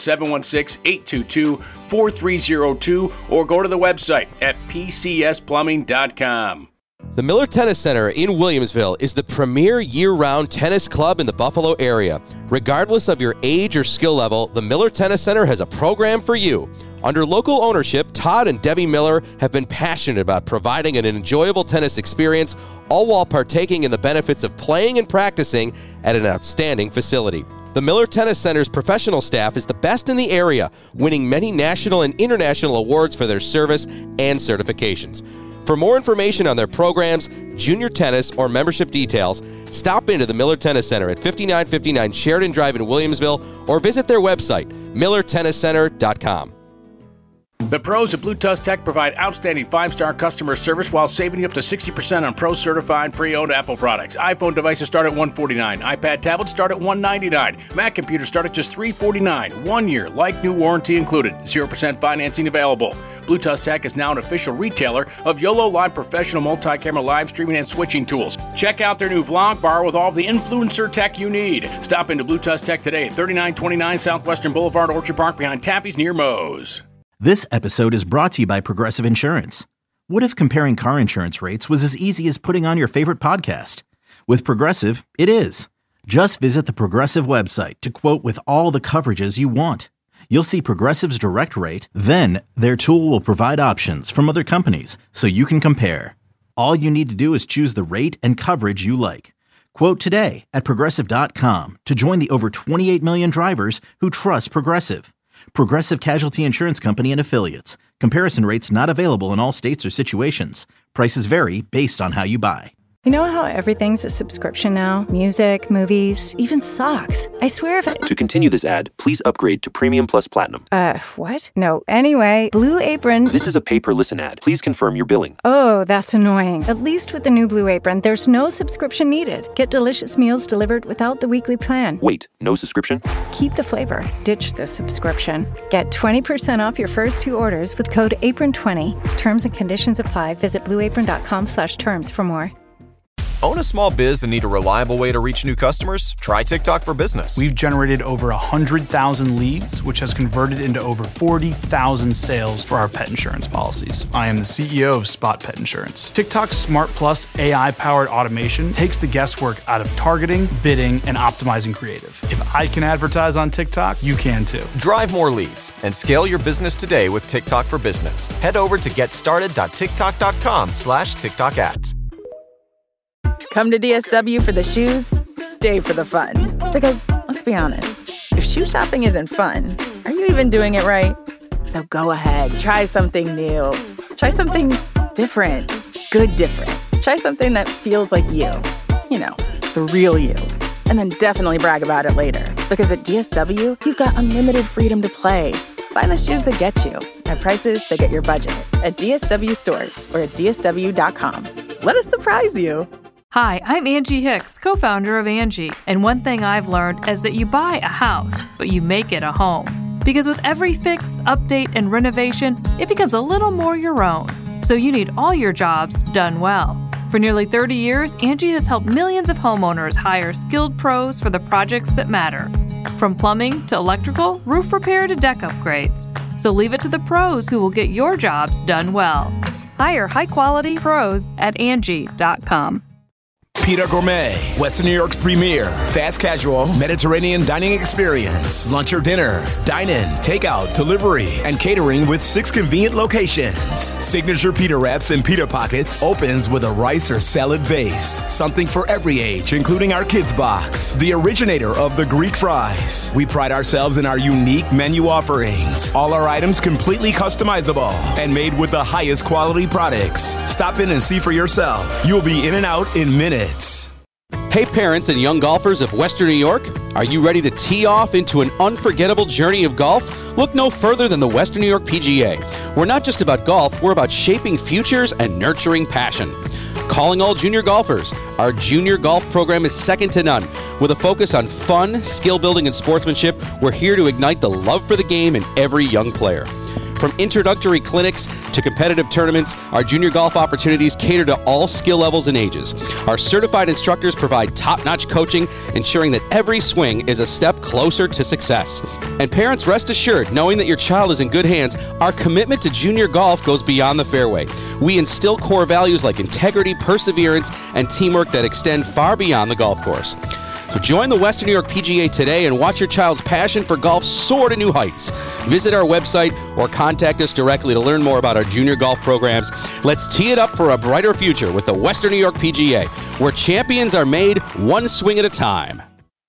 716-822-4302 or go to the website at pcsplumbing.com. The Miller Tennis Center in Williamsville is the premier year-round tennis club in the Buffalo area. Regardless of your age or skill level, the Miller Tennis Center has a program for you. Under local ownership, Todd and Debbie Miller have been passionate about providing an enjoyable tennis experience, all while partaking in the benefits of playing and practicing at an outstanding facility. The Miller Tennis Center's professional staff is the best in the area, winning many national and international awards for their service and certifications. For more information on their programs, junior tennis, or membership details, stop into the Miller Tennis Center at 5959 Sheridan Drive in Williamsville or visit their website, millertenniscenter.com. The pros at Blue Tusk Tech provide outstanding 5-star customer service while saving you up to 60% on pro-certified pre-owned Apple products. iPhone devices start at $149, iPad tablets start at $199, Mac computers start at just $349. 1 year, like-new warranty included, 0% financing available. Blue Tusk Tech is now an official retailer of YOLO Live professional multi-camera live streaming and switching tools. Check out their new vlog bar with all the influencer tech you need. Stop into Blue Tusk Tech today at 3929 Southwestern Boulevard, Orchard Park behind Taffy's near Moe's. This episode is brought to you by Progressive Insurance. What if comparing car insurance rates was as easy as putting on your favorite podcast? With Progressive, it is. Just visit the Progressive website to quote with all the coverages you want. You'll see Progressive's direct rate, then their tool will provide options from other companies so you can compare. All you need to do is choose the rate and coverage you like. Quote today at Progressive.com to join the over 28 million drivers who trust Progressive. Progressive Casualty Insurance Company and Affiliates. Comparison rates not available in all states or situations. Prices vary based on how you buy. You know how everything's a subscription now? Music, movies, even socks. I swear if To continue this ad, please upgrade to Premium Plus Platinum. What? No. Anyway, Blue Apron... This is a pay-per-listen ad. Please confirm your billing. Oh, that's annoying. At least with the new Blue Apron, there's no subscription needed. Get delicious meals delivered without the weekly plan. Wait, no subscription? Keep the flavor. Ditch the subscription. Get 20% off your first 2 orders with code APRON20. Terms and conditions apply. Visit blueapron.com/terms for more. Own a small biz and need a reliable way to reach new customers? Try TikTok for Business. We've generated over 100,000 leads, which has converted into over 40,000 sales for our pet insurance policies. I am the CEO of Spot Pet Insurance. TikTok's Smart Plus AI-powered automation takes the guesswork out of targeting, bidding, and optimizing creative. If I can advertise on TikTok, you can too. Drive more leads and scale your business today with TikTok for Business. Head over to getstarted.tiktok.com/TikTok ads. Come to DSW for the shoes, stay for the fun. Because, let's be honest, if shoe shopping isn't fun, are you even doing it right? So go ahead, try something new. Try something different. Good different. Try something that feels like you. You know, the real you. And then definitely brag about it later. Because at DSW, you've got unlimited freedom to play. Find the shoes that get you at prices that get your budget at DSW stores or at DSW.com. Let us surprise you. Hi, I'm Angie Hicks, co-founder of Angie, and one thing I've learned is that you buy a house, but you make it a home. Because with every fix, update, and renovation, it becomes a little more your own. So you need all your jobs done well. For nearly 30 years, Angie has helped millions of homeowners hire skilled pros for the projects that matter. From plumbing to electrical, roof repair to deck upgrades. So leave it to the pros who will get your jobs done well. Hire high-quality pros at Angie.com. Pita Gourmet, Western New York's premier fast casual Mediterranean dining experience. Lunch or dinner, dine-in, takeout, delivery, and catering with 6 convenient locations. Signature pita wraps and pita pockets opens with a rice or salad base. Something for every age, including our kids box. The originator of the Greek fries. We pride ourselves in our unique menu offerings. All our items completely customizable and made with the highest quality products. Stop in and see for yourself. You'll be in and out in minutes. Hey parents and young golfers of Western New York, are you ready to tee off into an unforgettable journey of golf? Look no further than the Western New York PGA. We're not just about golf, we're about shaping futures and nurturing passion. Calling all junior golfers. Our junior golf program is second to none. With a focus on fun, skill building, and sportsmanship, we're here to ignite the love for the game in every young player. From introductory clinics to competitive tournaments, our junior golf opportunities cater to all skill levels and ages. Our certified instructors provide top-notch coaching, ensuring that every swing is a step closer to success. And parents, rest assured, knowing that your child is in good hands, our commitment to junior golf goes beyond the fairway. We instill core values like integrity, perseverance, and teamwork that extend far beyond the golf course. So join the Western New York PGA today and watch your child's passion for golf soar to new heights. Visit our website or contact us directly to learn more about our junior golf programs. Let's tee it up for a brighter future with the Western New York PGA, where champions are made one swing at a time.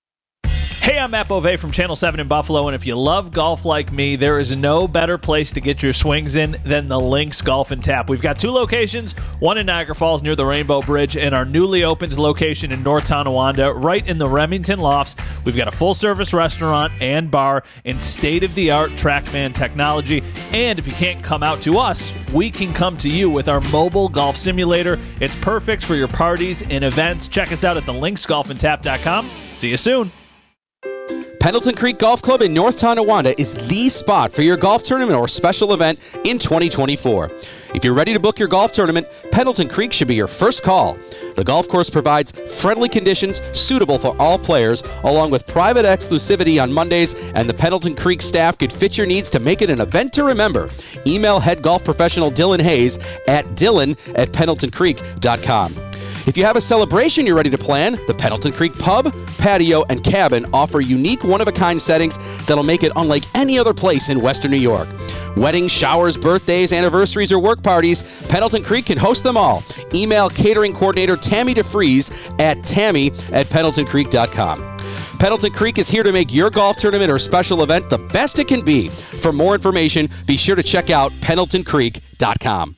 Hey, I'm Matt Bove from Channel 7 in Buffalo, and if you love golf like me, there is no better place to get your swings in than the Links Golf and Tap. We've got 2 locations, one in Niagara Falls near the Rainbow Bridge, and our newly opened location in North Tonawanda, right in the Remington Lofts. We've got a full-service restaurant and bar and state-of-the-art TrackMan technology. And if you can't come out to us, we can come to you with our mobile golf simulator. It's perfect for your parties and events. Check us out at thelinksgolfandtap.com. See you soon. Pendleton Creek Golf Club in North Tonawanda is the spot for your golf tournament or special event in 2024. If you're ready to book your golf tournament, Pendleton Creek should be your first call. The golf course provides friendly conditions suitable for all players, along with private exclusivity on Mondays, and the Pendleton Creek staff can fit your needs to make it an event to remember. Email head golf professional Dylan Hayes at dylan@pendletoncreek.com. If you have a celebration you're ready to plan, the Pendleton Creek Pub, Patio, and Cabin offer unique one-of-a-kind settings that'll make it unlike any other place in Western New York. Weddings, showers, birthdays, anniversaries, or work parties, Pendleton Creek can host them all. Email catering coordinator Tammy DeFries at tammy@pendletoncreek.com. Pendleton Creek is here to make your golf tournament or special event the best it can be. For more information, be sure to check out pendletoncreek.com.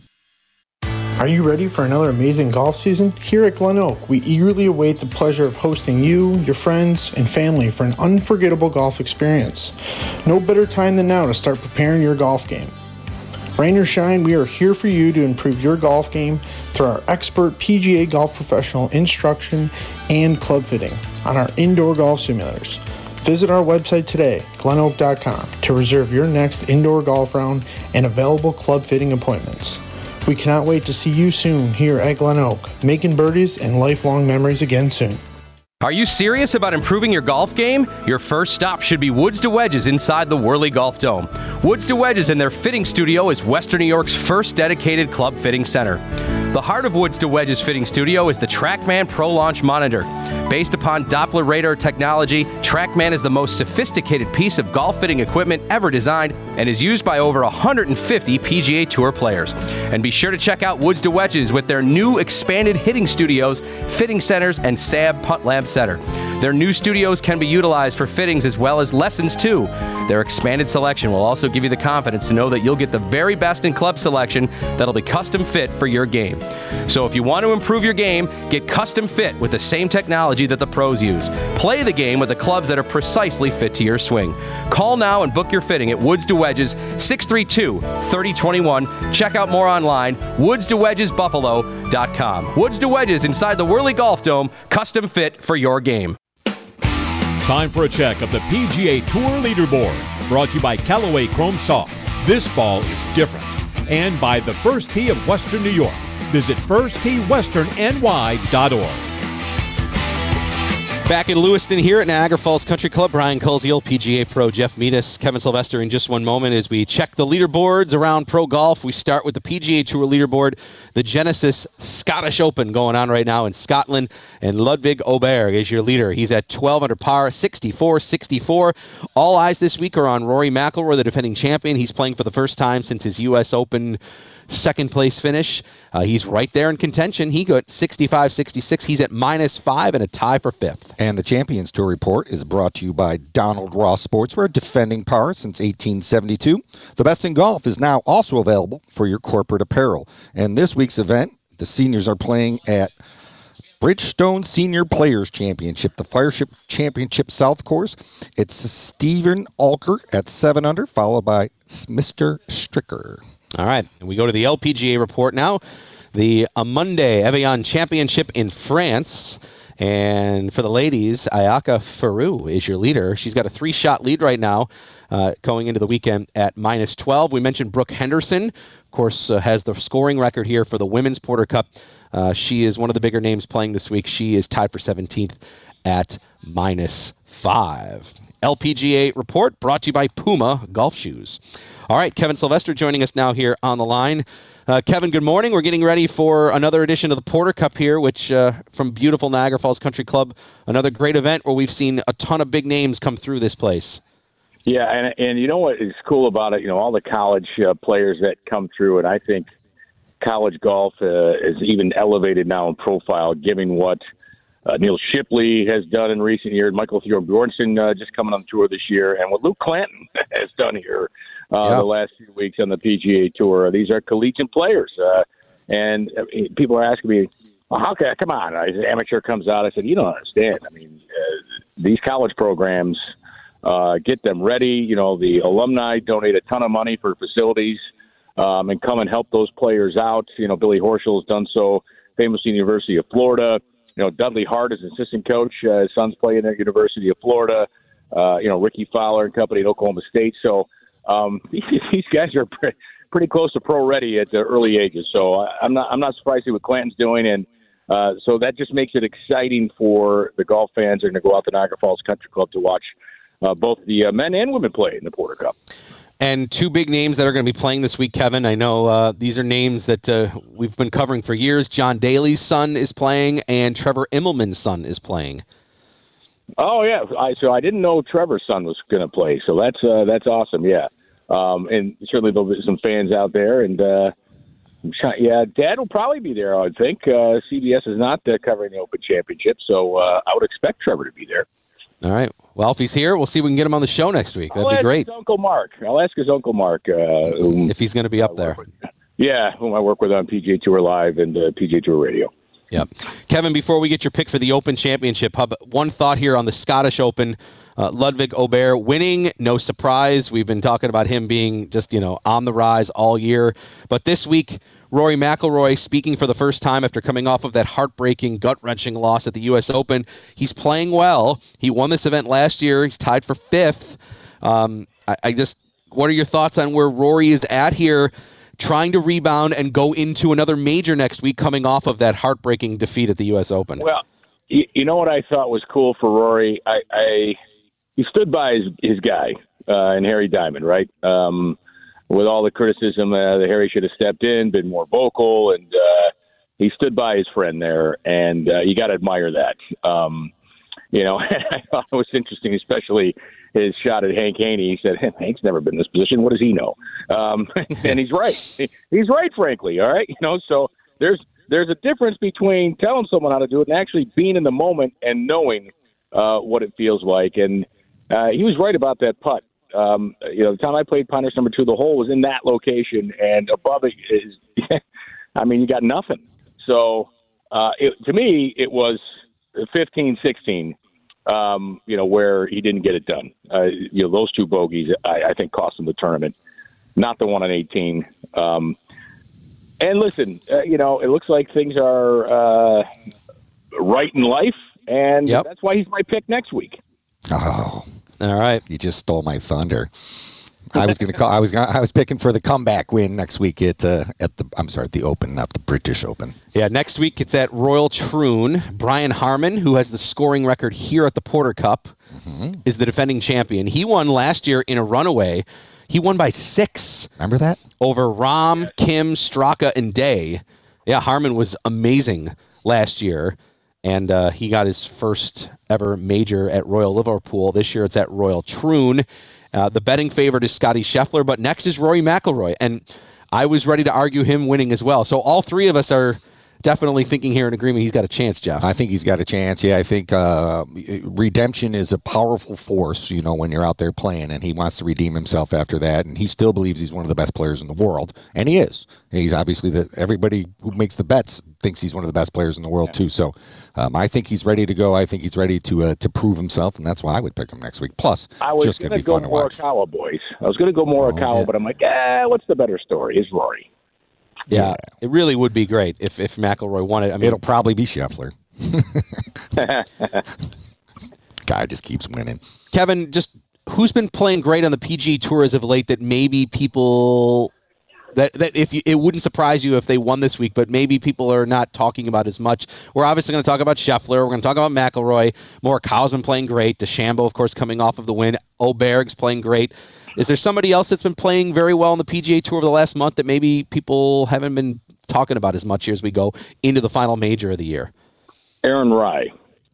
Are you ready for another amazing golf season? Here at Glen Oak, we eagerly await the pleasure of hosting you, your friends, and family for an unforgettable golf experience. No better time than now to start preparing your golf game. Rain or shine, we are here for you to improve your golf game through our expert PGA golf professional instruction and club fitting on our indoor golf simulators. Visit our website today, glenoak.com, to reserve your next indoor golf round and available club fitting appointments. We cannot wait to see you soon here at Glen Oak, making birdies and lifelong memories again soon. Are you serious about improving your golf game? Your first stop should be Woods to Wedges inside the Worley Golf Dome. Woods to Wedges and their fitting studio is Western New York's first dedicated club fitting center. The heart of Woods to Wedges Fitting Studio is the TrackMan Pro Launch Monitor. Based upon Doppler radar technology, TrackMan is the most sophisticated piece of golf fitting equipment ever designed and is used by over 150 PGA Tour players. And be sure to check out Woods to Wedges with their new expanded hitting studios, fitting centers, and SAB Putt Lab Center. Their new studios can be utilized for fittings as well as lessons too. Their expanded selection will also give you the confidence to know that you'll get the very best in club selection that'll be custom fit for your game. So if you want to improve your game, get custom fit with the same technology that the pros use. Play the game with the clubs that are precisely fit to your swing. Call now and book your fitting at Woods to Wedges, 632-3021. Check out more online, woodstowedgesbuffalo.com. Woods to Wedges inside the Worley Golf Dome, custom fit for your game. Time for a check of the PGA Tour leaderboard, brought to you by Callaway Chrome Soft. This ball is different. And by the First Tee of Western New York. Visit firstteewesternny.org. Back in Lewiston here at Niagara Falls Country Club, Brian Koziel, PGA Pro Jeff Meadis, Kevin Sylvester in just one moment as we check the leaderboards around pro golf. We start with the PGA Tour leaderboard, the Genesis Scottish Open going on right now in Scotland, and Ludwig Åberg is your leader. He's at 12 under par, 64-64. All eyes this week are on Rory McIlroy, the defending champion. He's playing for the first time since his U.S. Open second place finish. He's right there in contention. He got 65-66. He's at -5 and a tie for 5th. And the Champions Tour report is brought to you by Donald Ross Sportswear, defending par since 1872. The best in golf is now also available for your corporate apparel. And this week's event, the seniors are playing at Bridgestone Senior Players Championship, the Fireship Championship South Course. It's Stephen Alker at 7 under, followed by Mr. Stricker. All right, and we go to the LPGA report now. the Monday Evian Championship in France. And for the ladies, Ayaka Faru is your leader. She's got a 3-shot lead right now going into the weekend at -12. We mentioned Brooke Henderson, of course, has the scoring record here for the Women's Porter Cup. She is one of the bigger names playing this week. She is tied for 17th at -5. LPGA report brought to you by Puma Golf Shoes. All right, Kevin Sylvester joining us now here on the line. Kevin, good morning. We're getting ready for another edition of the Porter Cup here, which from beautiful Niagara Falls Country Club, another great event where we've seen a ton of big names come through this place. Yeah, and you know what is cool about it? You know, all the college players that come through, and I think college golf is even elevated now in profile, given what Neil Shipley has done in recent years, Michael Theo Bjornsson just coming on tour this year, and what Luke Clanton has done here the last few weeks on the PGA Tour. These are collegiate players. And people are asking me, well, how can, come on, as an amateur comes out, I said, you don't understand. I mean, these college programs get them ready. You know, the alumni donate a ton of money for facilities and come and help those players out. You know, Billy Horschel has done so, famously University of Florida. You know, Dudley Hart is assistant coach. His son's playing at University of Florida. You know, Ricky Fowler and company at Oklahoma State. So these guys are pretty close to pro ready at the early ages. So I'm not surprised to see what Clanton's doing, and so that just makes it exciting for the golf fans who are going to go out to Niagara Falls Country Club to watch both the men and women play in the Porter Cup. And two big names that are going to be playing this week, Kevin. I know these are names that we've been covering for years. John Daly's son is playing, and Trevor Immelman's son is playing. Oh yeah, so I didn't know Trevor's son was going to play. So that's awesome. Yeah, and certainly there'll be some fans out there, and yeah, Dad will probably be there. I would think. CBS is not covering the Open Championship, so I would expect Trevor to be there. All right. Well, if he's here, we'll see if we can get him on the show next week. That'd be great. I'll ask his Uncle Mark. If he's going to be up there. Yeah, whom I work with on PGA Tour Live and PGA Tour Radio. Yep. Kevin, before we get your pick for the Open Championship, one thought here on the Scottish Open. Ludwig Aubert winning, no surprise. We've been talking about him being just, on the rise all year. But this week, Rory McIlroy speaking for the first time after coming off of that heartbreaking, gut-wrenching loss at the U.S. Open. He's playing well. He won this event last year. He's tied for 5th. What are your thoughts on where Rory is at here, trying to rebound and go into another major next week coming off of that heartbreaking defeat at the U.S. Open? Well, you know what I thought was cool for Rory? He stood by his guy in Harry Diamond, right? With all the criticism that Harry should have stepped in, been more vocal, and he stood by his friend there, and you got to admire that. I thought it was interesting, especially his shot at Hank Haney. He said, Hank's never been in this position. What does he know? And he's right. He's right, frankly, all right? So there's a difference between telling someone how to do it and actually being in the moment and knowing what it feels like. And he was right about that putt. The time I played Pinehurst number 2, the hole was in that location, and above it is, you got nothing. So to me, it was 15-16, where he didn't get it done. Those 2 bogeys, I think, cost him the tournament, not the one on 18. And listen, it looks like things are right in life, and that's why he's my pick next week. Oh. All right, you just stole my thunder. I was picking for the comeback win next week at the Open, not the British Open. Yeah, next week it's at Royal Troon. Brian Harman, who has the scoring record here at the Porter Cup, is the defending champion. He won last year in a runaway. He won by 6. Remember that? Over Rahm, Kim, Straka, and Day. Yeah, Harman was amazing last year. And he got his first ever major at Royal Liverpool. This year it's at Royal Troon. The betting favorite is Scotty Scheffler, but next is Rory McIlroy. And I was ready to argue him winning as well. So all 3 of us are definitely thinking here in agreement he's got a chance, Jeff. I think he's got a chance. Yeah, I think redemption is a powerful force, when you're out there playing, and he wants to redeem himself after that. And he still believes he's one of the best players in the world, and he is. He's obviously everybody who makes the bets thinks he's one of the best players in the world too. So I think he's ready to go. I think he's ready to prove himself, and that's why I would pick him next week. Plus, just going to be fun to watch. I was going to go Morikawa, boys. I was going to go Morikawa, but I'm like, what's the better story? Is Rory. Yeah, it really would be great if McIlroy won it. I mean, it'll probably be Scheffler. Guy just keeps winning. Kevin, just who's been playing great on the PGA Tour as of late that maybe people that if you, it wouldn't surprise you if they won this week, but maybe people are not talking about as much. We're obviously going to talk about Scheffler. We're going to talk about McIlroy. Morikawa's been playing great. DeChambeau, of course, coming off of the win. Oberg's playing great. Is there somebody else that's been playing very well on the PGA Tour over the last month that maybe people haven't been talking about as much here as we go into the final major of the year? Aaron Rai.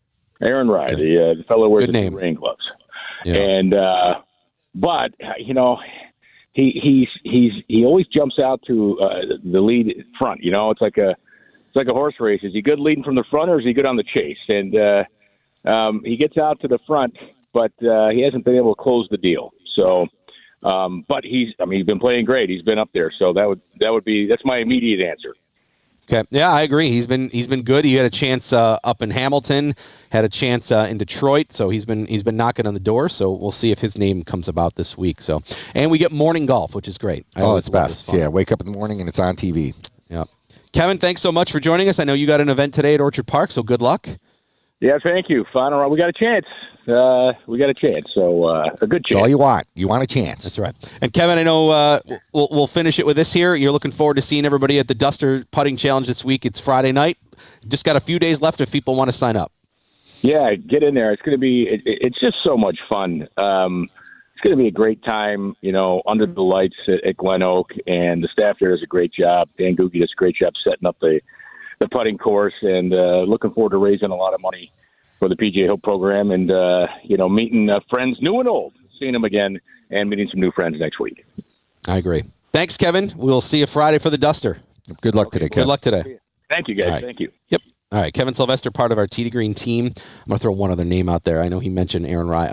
The fellow wears the rain gloves. Yeah. And but you know, he always jumps out to the lead front. You know, it's like a horse race. Is he good leading from the front, or is he good on the chase? And he gets out to the front, but he hasn't been able to close the deal. So, but he's been playing great. He's been up there. So that's my immediate answer. Okay, yeah, I agree. He's been good. He had a chance up in Hamilton, had a chance in Detroit. So he's been knocking on the door. So we'll see if his name comes about this week. So, and we get morning golf, which is great. It's best. Yeah, wake up in the morning and it's on TV. Yeah, Kevin, thanks so much for joining us. I know you got an event today at Orchard Park, so good luck. Yeah, thank you. Final round. We got a chance. So a good chance. That's all you want. You want a chance. That's right. And Kevin, I know we'll finish it with this here. You're looking forward to seeing everybody at the Duster Putting Challenge this week. It's Friday night. Just got a few days left if people want to sign up. Yeah, get in there. It's going to be. It's just so much fun. It's going to be a great time. You know, under the lights at Glen Oak, and the staff there does a great job. Dan Googie does a great job setting up the putting course, and looking forward to raising a lot of money for the PGA Hope program, and meeting friends new and old, seeing them again, and meeting some new friends next week. I agree. Thanks, Kevin. We'll see you Friday for the Duster. Good luck today, Kevin. Good luck today. Thank you, guys. Right. Thank you. Yep. All right, Kevin Sylvester, part of our Tee to Green team. I'm going to throw one other name out there. I know he mentioned Aaron Rai.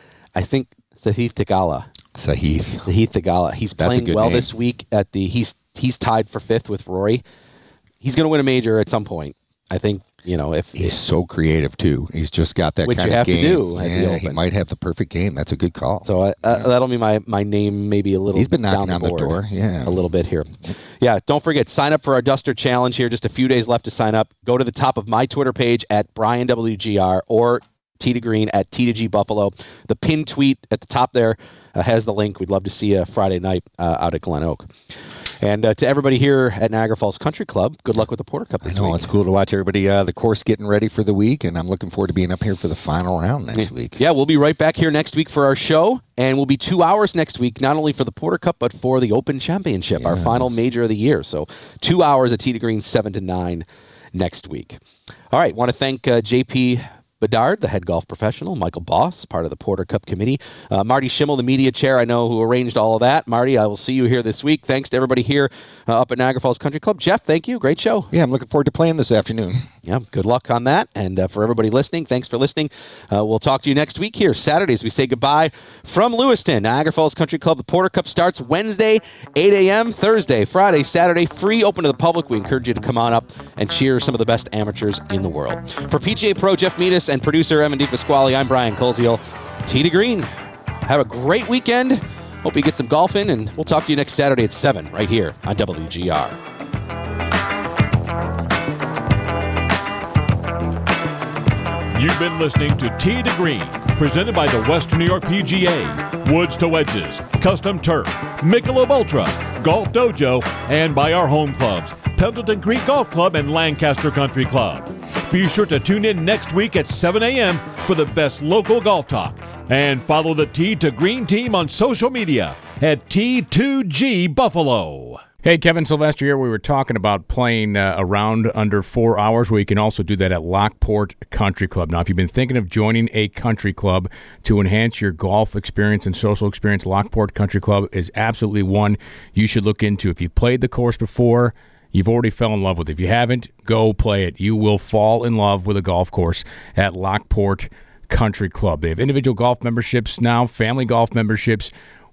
I think Sahith Theegala. Sahith Theegala. He's playing well this week at the. He's tied for 5th with Rory. He's going to win a major at some point. I think, if he's so creative too. He's just got that kind of game. Which you have to do at the Open. He might have the perfect game. That's a good call. So that'll be my name, maybe a little. He's been knocking down on the door, a little bit here. Yeah, don't forget, sign up for our Duster Challenge here. Just a few days left to sign up. Go to the top of my Twitter page at BrianWGR or Tee to Green at T2G Buffalo. The pinned tweet at the top there has the link. We'd love to see you Friday night out at Glen Oak. And to everybody here at Niagara Falls Country Club, good luck with the Porter Cup this week. It's cool to watch everybody, the course getting ready for the week, and I'm looking forward to being up here for the final round next week. Yeah, we'll be right back here next week for our show, and we'll be 2 hours next week, not only for the Porter Cup, but for the Open Championship, our final major of the year. So 2 hours at Tee to Green, 7 to 9 next week. All right, want to thank JP Bedard, the head golf professional, Michael Boss, part of the Porter Cup committee, Marty Schimmel, the media chair, I know, who arranged all of that. Marty, I will see you here this week. Thanks to everybody here up at Niagara Falls Country Club. Jeff, thank you. Great show. Yeah, I'm looking forward to playing this afternoon. Yeah, good luck on that. And for everybody listening, thanks for listening. We'll talk to you next week here, Saturdays. We say goodbye from Lewiston. Niagara Falls Country Club. The Porter Cup starts Wednesday, 8 a.m., Thursday, Friday, Saturday, free, open to the public. We encourage you to come on up and cheer some of the best amateurs in the world. For PGA Pro Jeff Meadis and producer Evan DePasquale, I'm Brian Koziel. Tee to Green. Have a great weekend. Hope you get some golf in, and we'll talk to you next Saturday at 7 right here on WGR. You've been listening to Tee to Green, presented by the Western New York PGA, Woods to Wedges, Custom Turf, Michelob Ultra, Golf Dojo, and by our home clubs, Pendleton Creek Golf Club and Lancaster Country Club. Be sure to tune in next week at 7 a.m. for the best local golf talk. And follow the Tee to Green team on social media at T2G Buffalo. Hey, Kevin Sylvester here. We were talking about playing a round under 4 hours, where you can also do that at Lockport Country Club. Now, if you've been thinking of joining a country club to enhance your golf experience and social experience, Lockport Country Club is absolutely one you should look into. If you've played the course before, you've already fell in love with it. If you haven't, go play it. You will fall in love with a golf course at Lockport Country Club. They have individual golf memberships now, family golf memberships,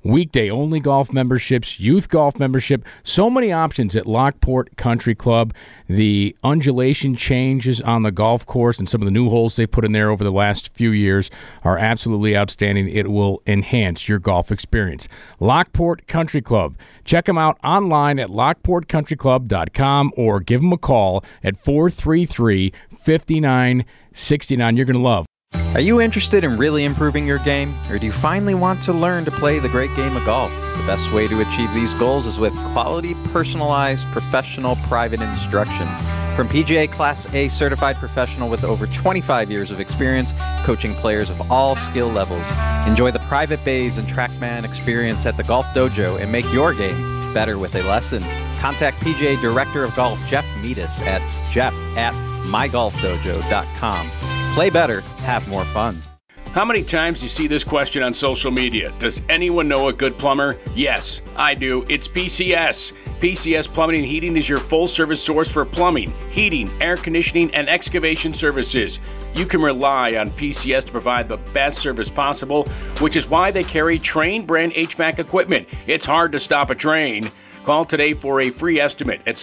weekday-only golf memberships, youth golf membership. So many options at Lockport Country Club. The undulation changes on the golf course and some of the new holes they've put in there over the last few years are absolutely outstanding. It will enhance your golf experience. Lockport Country Club. Check them out online at lockportcountryclub.com or give them a call at 433-5969. You're going to love. Are you interested in really improving your game, or do you finally want to learn to play the great game of golf? The best way to achieve these goals is with quality, personalized, professional, private instruction. From PGA Class A certified professional with over 25 years of experience coaching players of all skill levels. Enjoy the private bays and TrackMan experience at the Golf Dojo and make your game better with a lesson. Contact PGA Director of Golf Jeff Meadis at jeff@mygolfdojo.com. Play better, have more fun. How many times do you see this question on social media? Does anyone know a good plumber? Yes, I do. It's PCS. PCS Plumbing and Heating is your full-service source for plumbing, heating, air conditioning, and excavation services. You can rely on PCS to provide the best service possible, which is why they carry Trane brand HVAC equipment. It's hard to stop a Trane. Call today for a free estimate at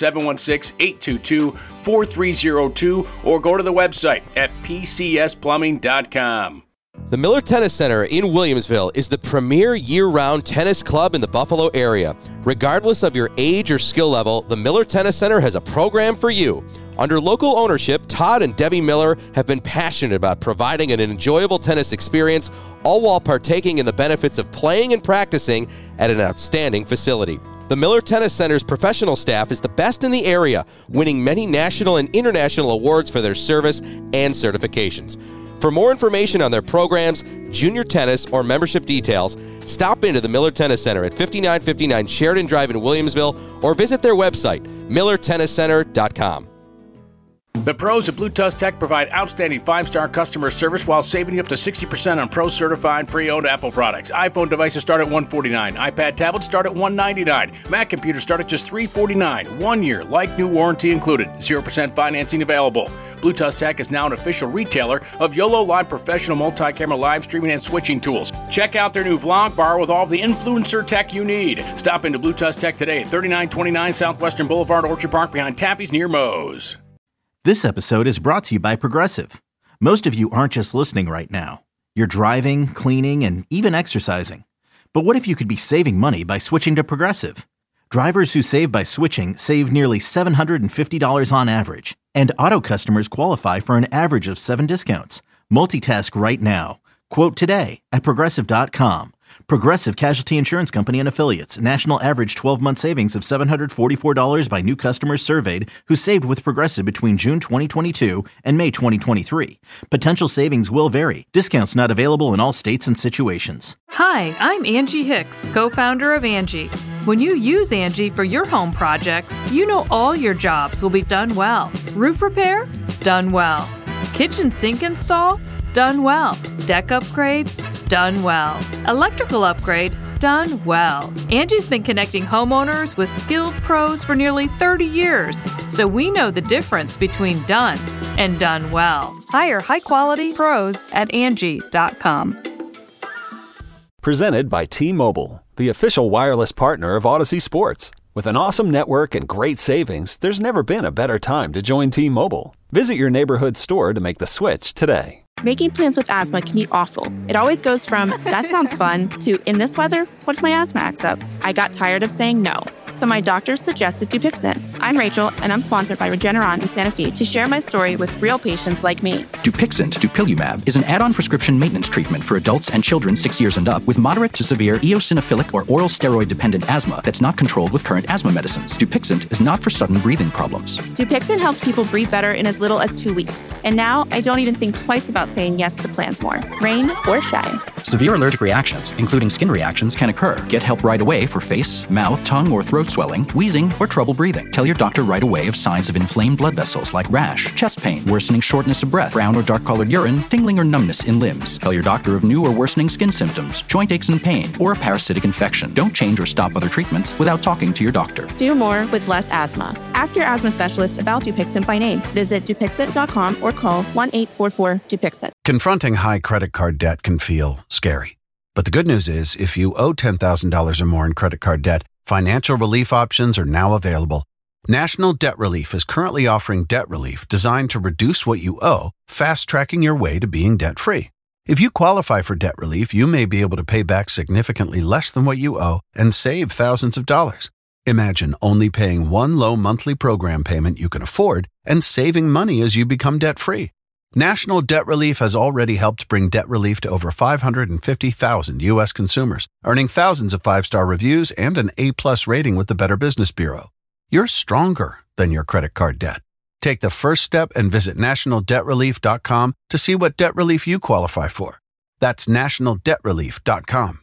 716-822-4302 or go to the website at pcsplumbing.com. The Miller Tennis Center in Williamsville is the premier year-round tennis club in the Buffalo area. Regardless of your age or skill level, the Miller Tennis Center has a program for you. Under local ownership, Todd and Debbie Miller have been passionate about providing an enjoyable tennis experience, all while partaking in the benefits of playing and practicing at an outstanding facility. The Miller Tennis Center's professional staff is the best in the area, winning many national and international awards for their service and certifications. For more information on their programs, junior tennis, or membership details, stop into the Miller Tennis Center at 5959 Sheridan Drive in Williamsville or visit their website, millertenniscenter.com. The pros at Blue Tusk Tech provide outstanding 5-star customer service while saving you up to 60% on pro-certified pre-owned Apple products. iPhone devices start at $149. iPad tablets start at $199. Mac computers start at just $349. 1 year, like-new warranty included. 0% financing available. Blue Tusk Tech is now an official retailer of YOLO Live professional multi-camera live streaming and switching tools. Check out their new vlog bar with all the influencer tech you need. Stop into Blue Tusk Tech today at 3929 Southwestern Boulevard, Orchard Park, behind Taffy's near Moe's. This episode is brought to you by Progressive. Most of you aren't just listening right now. You're driving, cleaning, and even exercising. But what if you could be saving money by switching to Progressive? Drivers who save by switching save nearly $750 on average. And auto customers qualify for an average of 7 discounts. Multitask right now. Quote today at Progressive.com. Progressive Casualty Insurance Company and Affiliates. National average 12-month savings of $744 by new customers surveyed who saved with Progressive between June 2022 and May 2023. Potential savings will vary. Discounts not available in all states and situations. Hi, I'm Angie Hicks, co-founder of Angie. When you use Angie for your home projects, you know all your jobs will be done well. Roof repair? Done well. Kitchen sink install? Done well. Deck upgrades? Done well. Electrical upgrade? Done well. Angie's been connecting homeowners with skilled pros for nearly 30 years, so we know the difference between done and done well. Hire high-quality pros at Angie.com. Presented by T-Mobile, the official wireless partner of Odyssey Sports. With an awesome network and great savings, there's never been a better time to join T-Mobile. Visit your neighborhood store to make the switch today. Making plans with asthma can be awful. It always goes from, that sounds fun, to, in this weather, what if my asthma acts up? I got tired of saying no, so my doctor suggested Dupixent. I'm Rachel, and I'm sponsored by Regeneron and Sanofi to share my story with real patients like me. Dupixent, dupilumab, is an add-on prescription maintenance treatment for adults and children 6 years and up with moderate to severe eosinophilic or oral steroid-dependent asthma that's not controlled with current asthma medicines. Dupixent is not for sudden breathing problems. Dupixent helps people breathe better in as little as 2 weeks. And now I don't even think twice about saying yes to plans more, rain or shine. Severe allergic reactions, including skin reactions, can occur. Get help right away for face, mouth, tongue, or throat swelling, wheezing, or trouble breathing. Tell your doctor right away of signs of inflamed blood vessels like rash, chest pain, worsening shortness of breath, brown or dark-colored urine, tingling or numbness in limbs. Tell your doctor of new or worsening skin symptoms, joint aches and pain, or a parasitic infection. Don't change or stop other treatments without talking to your doctor. Do more with less asthma. Ask your asthma specialist about Dupixent by name. Visit Dupixent.com or call 1-844-DUPIXENT. Confronting high credit card debt can feel scary. But the good news is, if you owe $10,000 or more in credit card debt, financial relief options are now available. National Debt Relief is currently offering debt relief designed to reduce what you owe, fast-tracking your way to being debt-free. If you qualify for debt relief, you may be able to pay back significantly less than what you owe and save thousands of dollars. Imagine only paying one low monthly program payment you can afford and saving money as you become debt-free. National Debt Relief has already helped bring debt relief to over 550,000 U.S. consumers, earning thousands of 5-star reviews and an A+ rating with the Better Business Bureau. You're stronger than your credit card debt. Take the first step and visit nationaldebtrelief.com to see what debt relief you qualify for. That's nationaldebtrelief.com.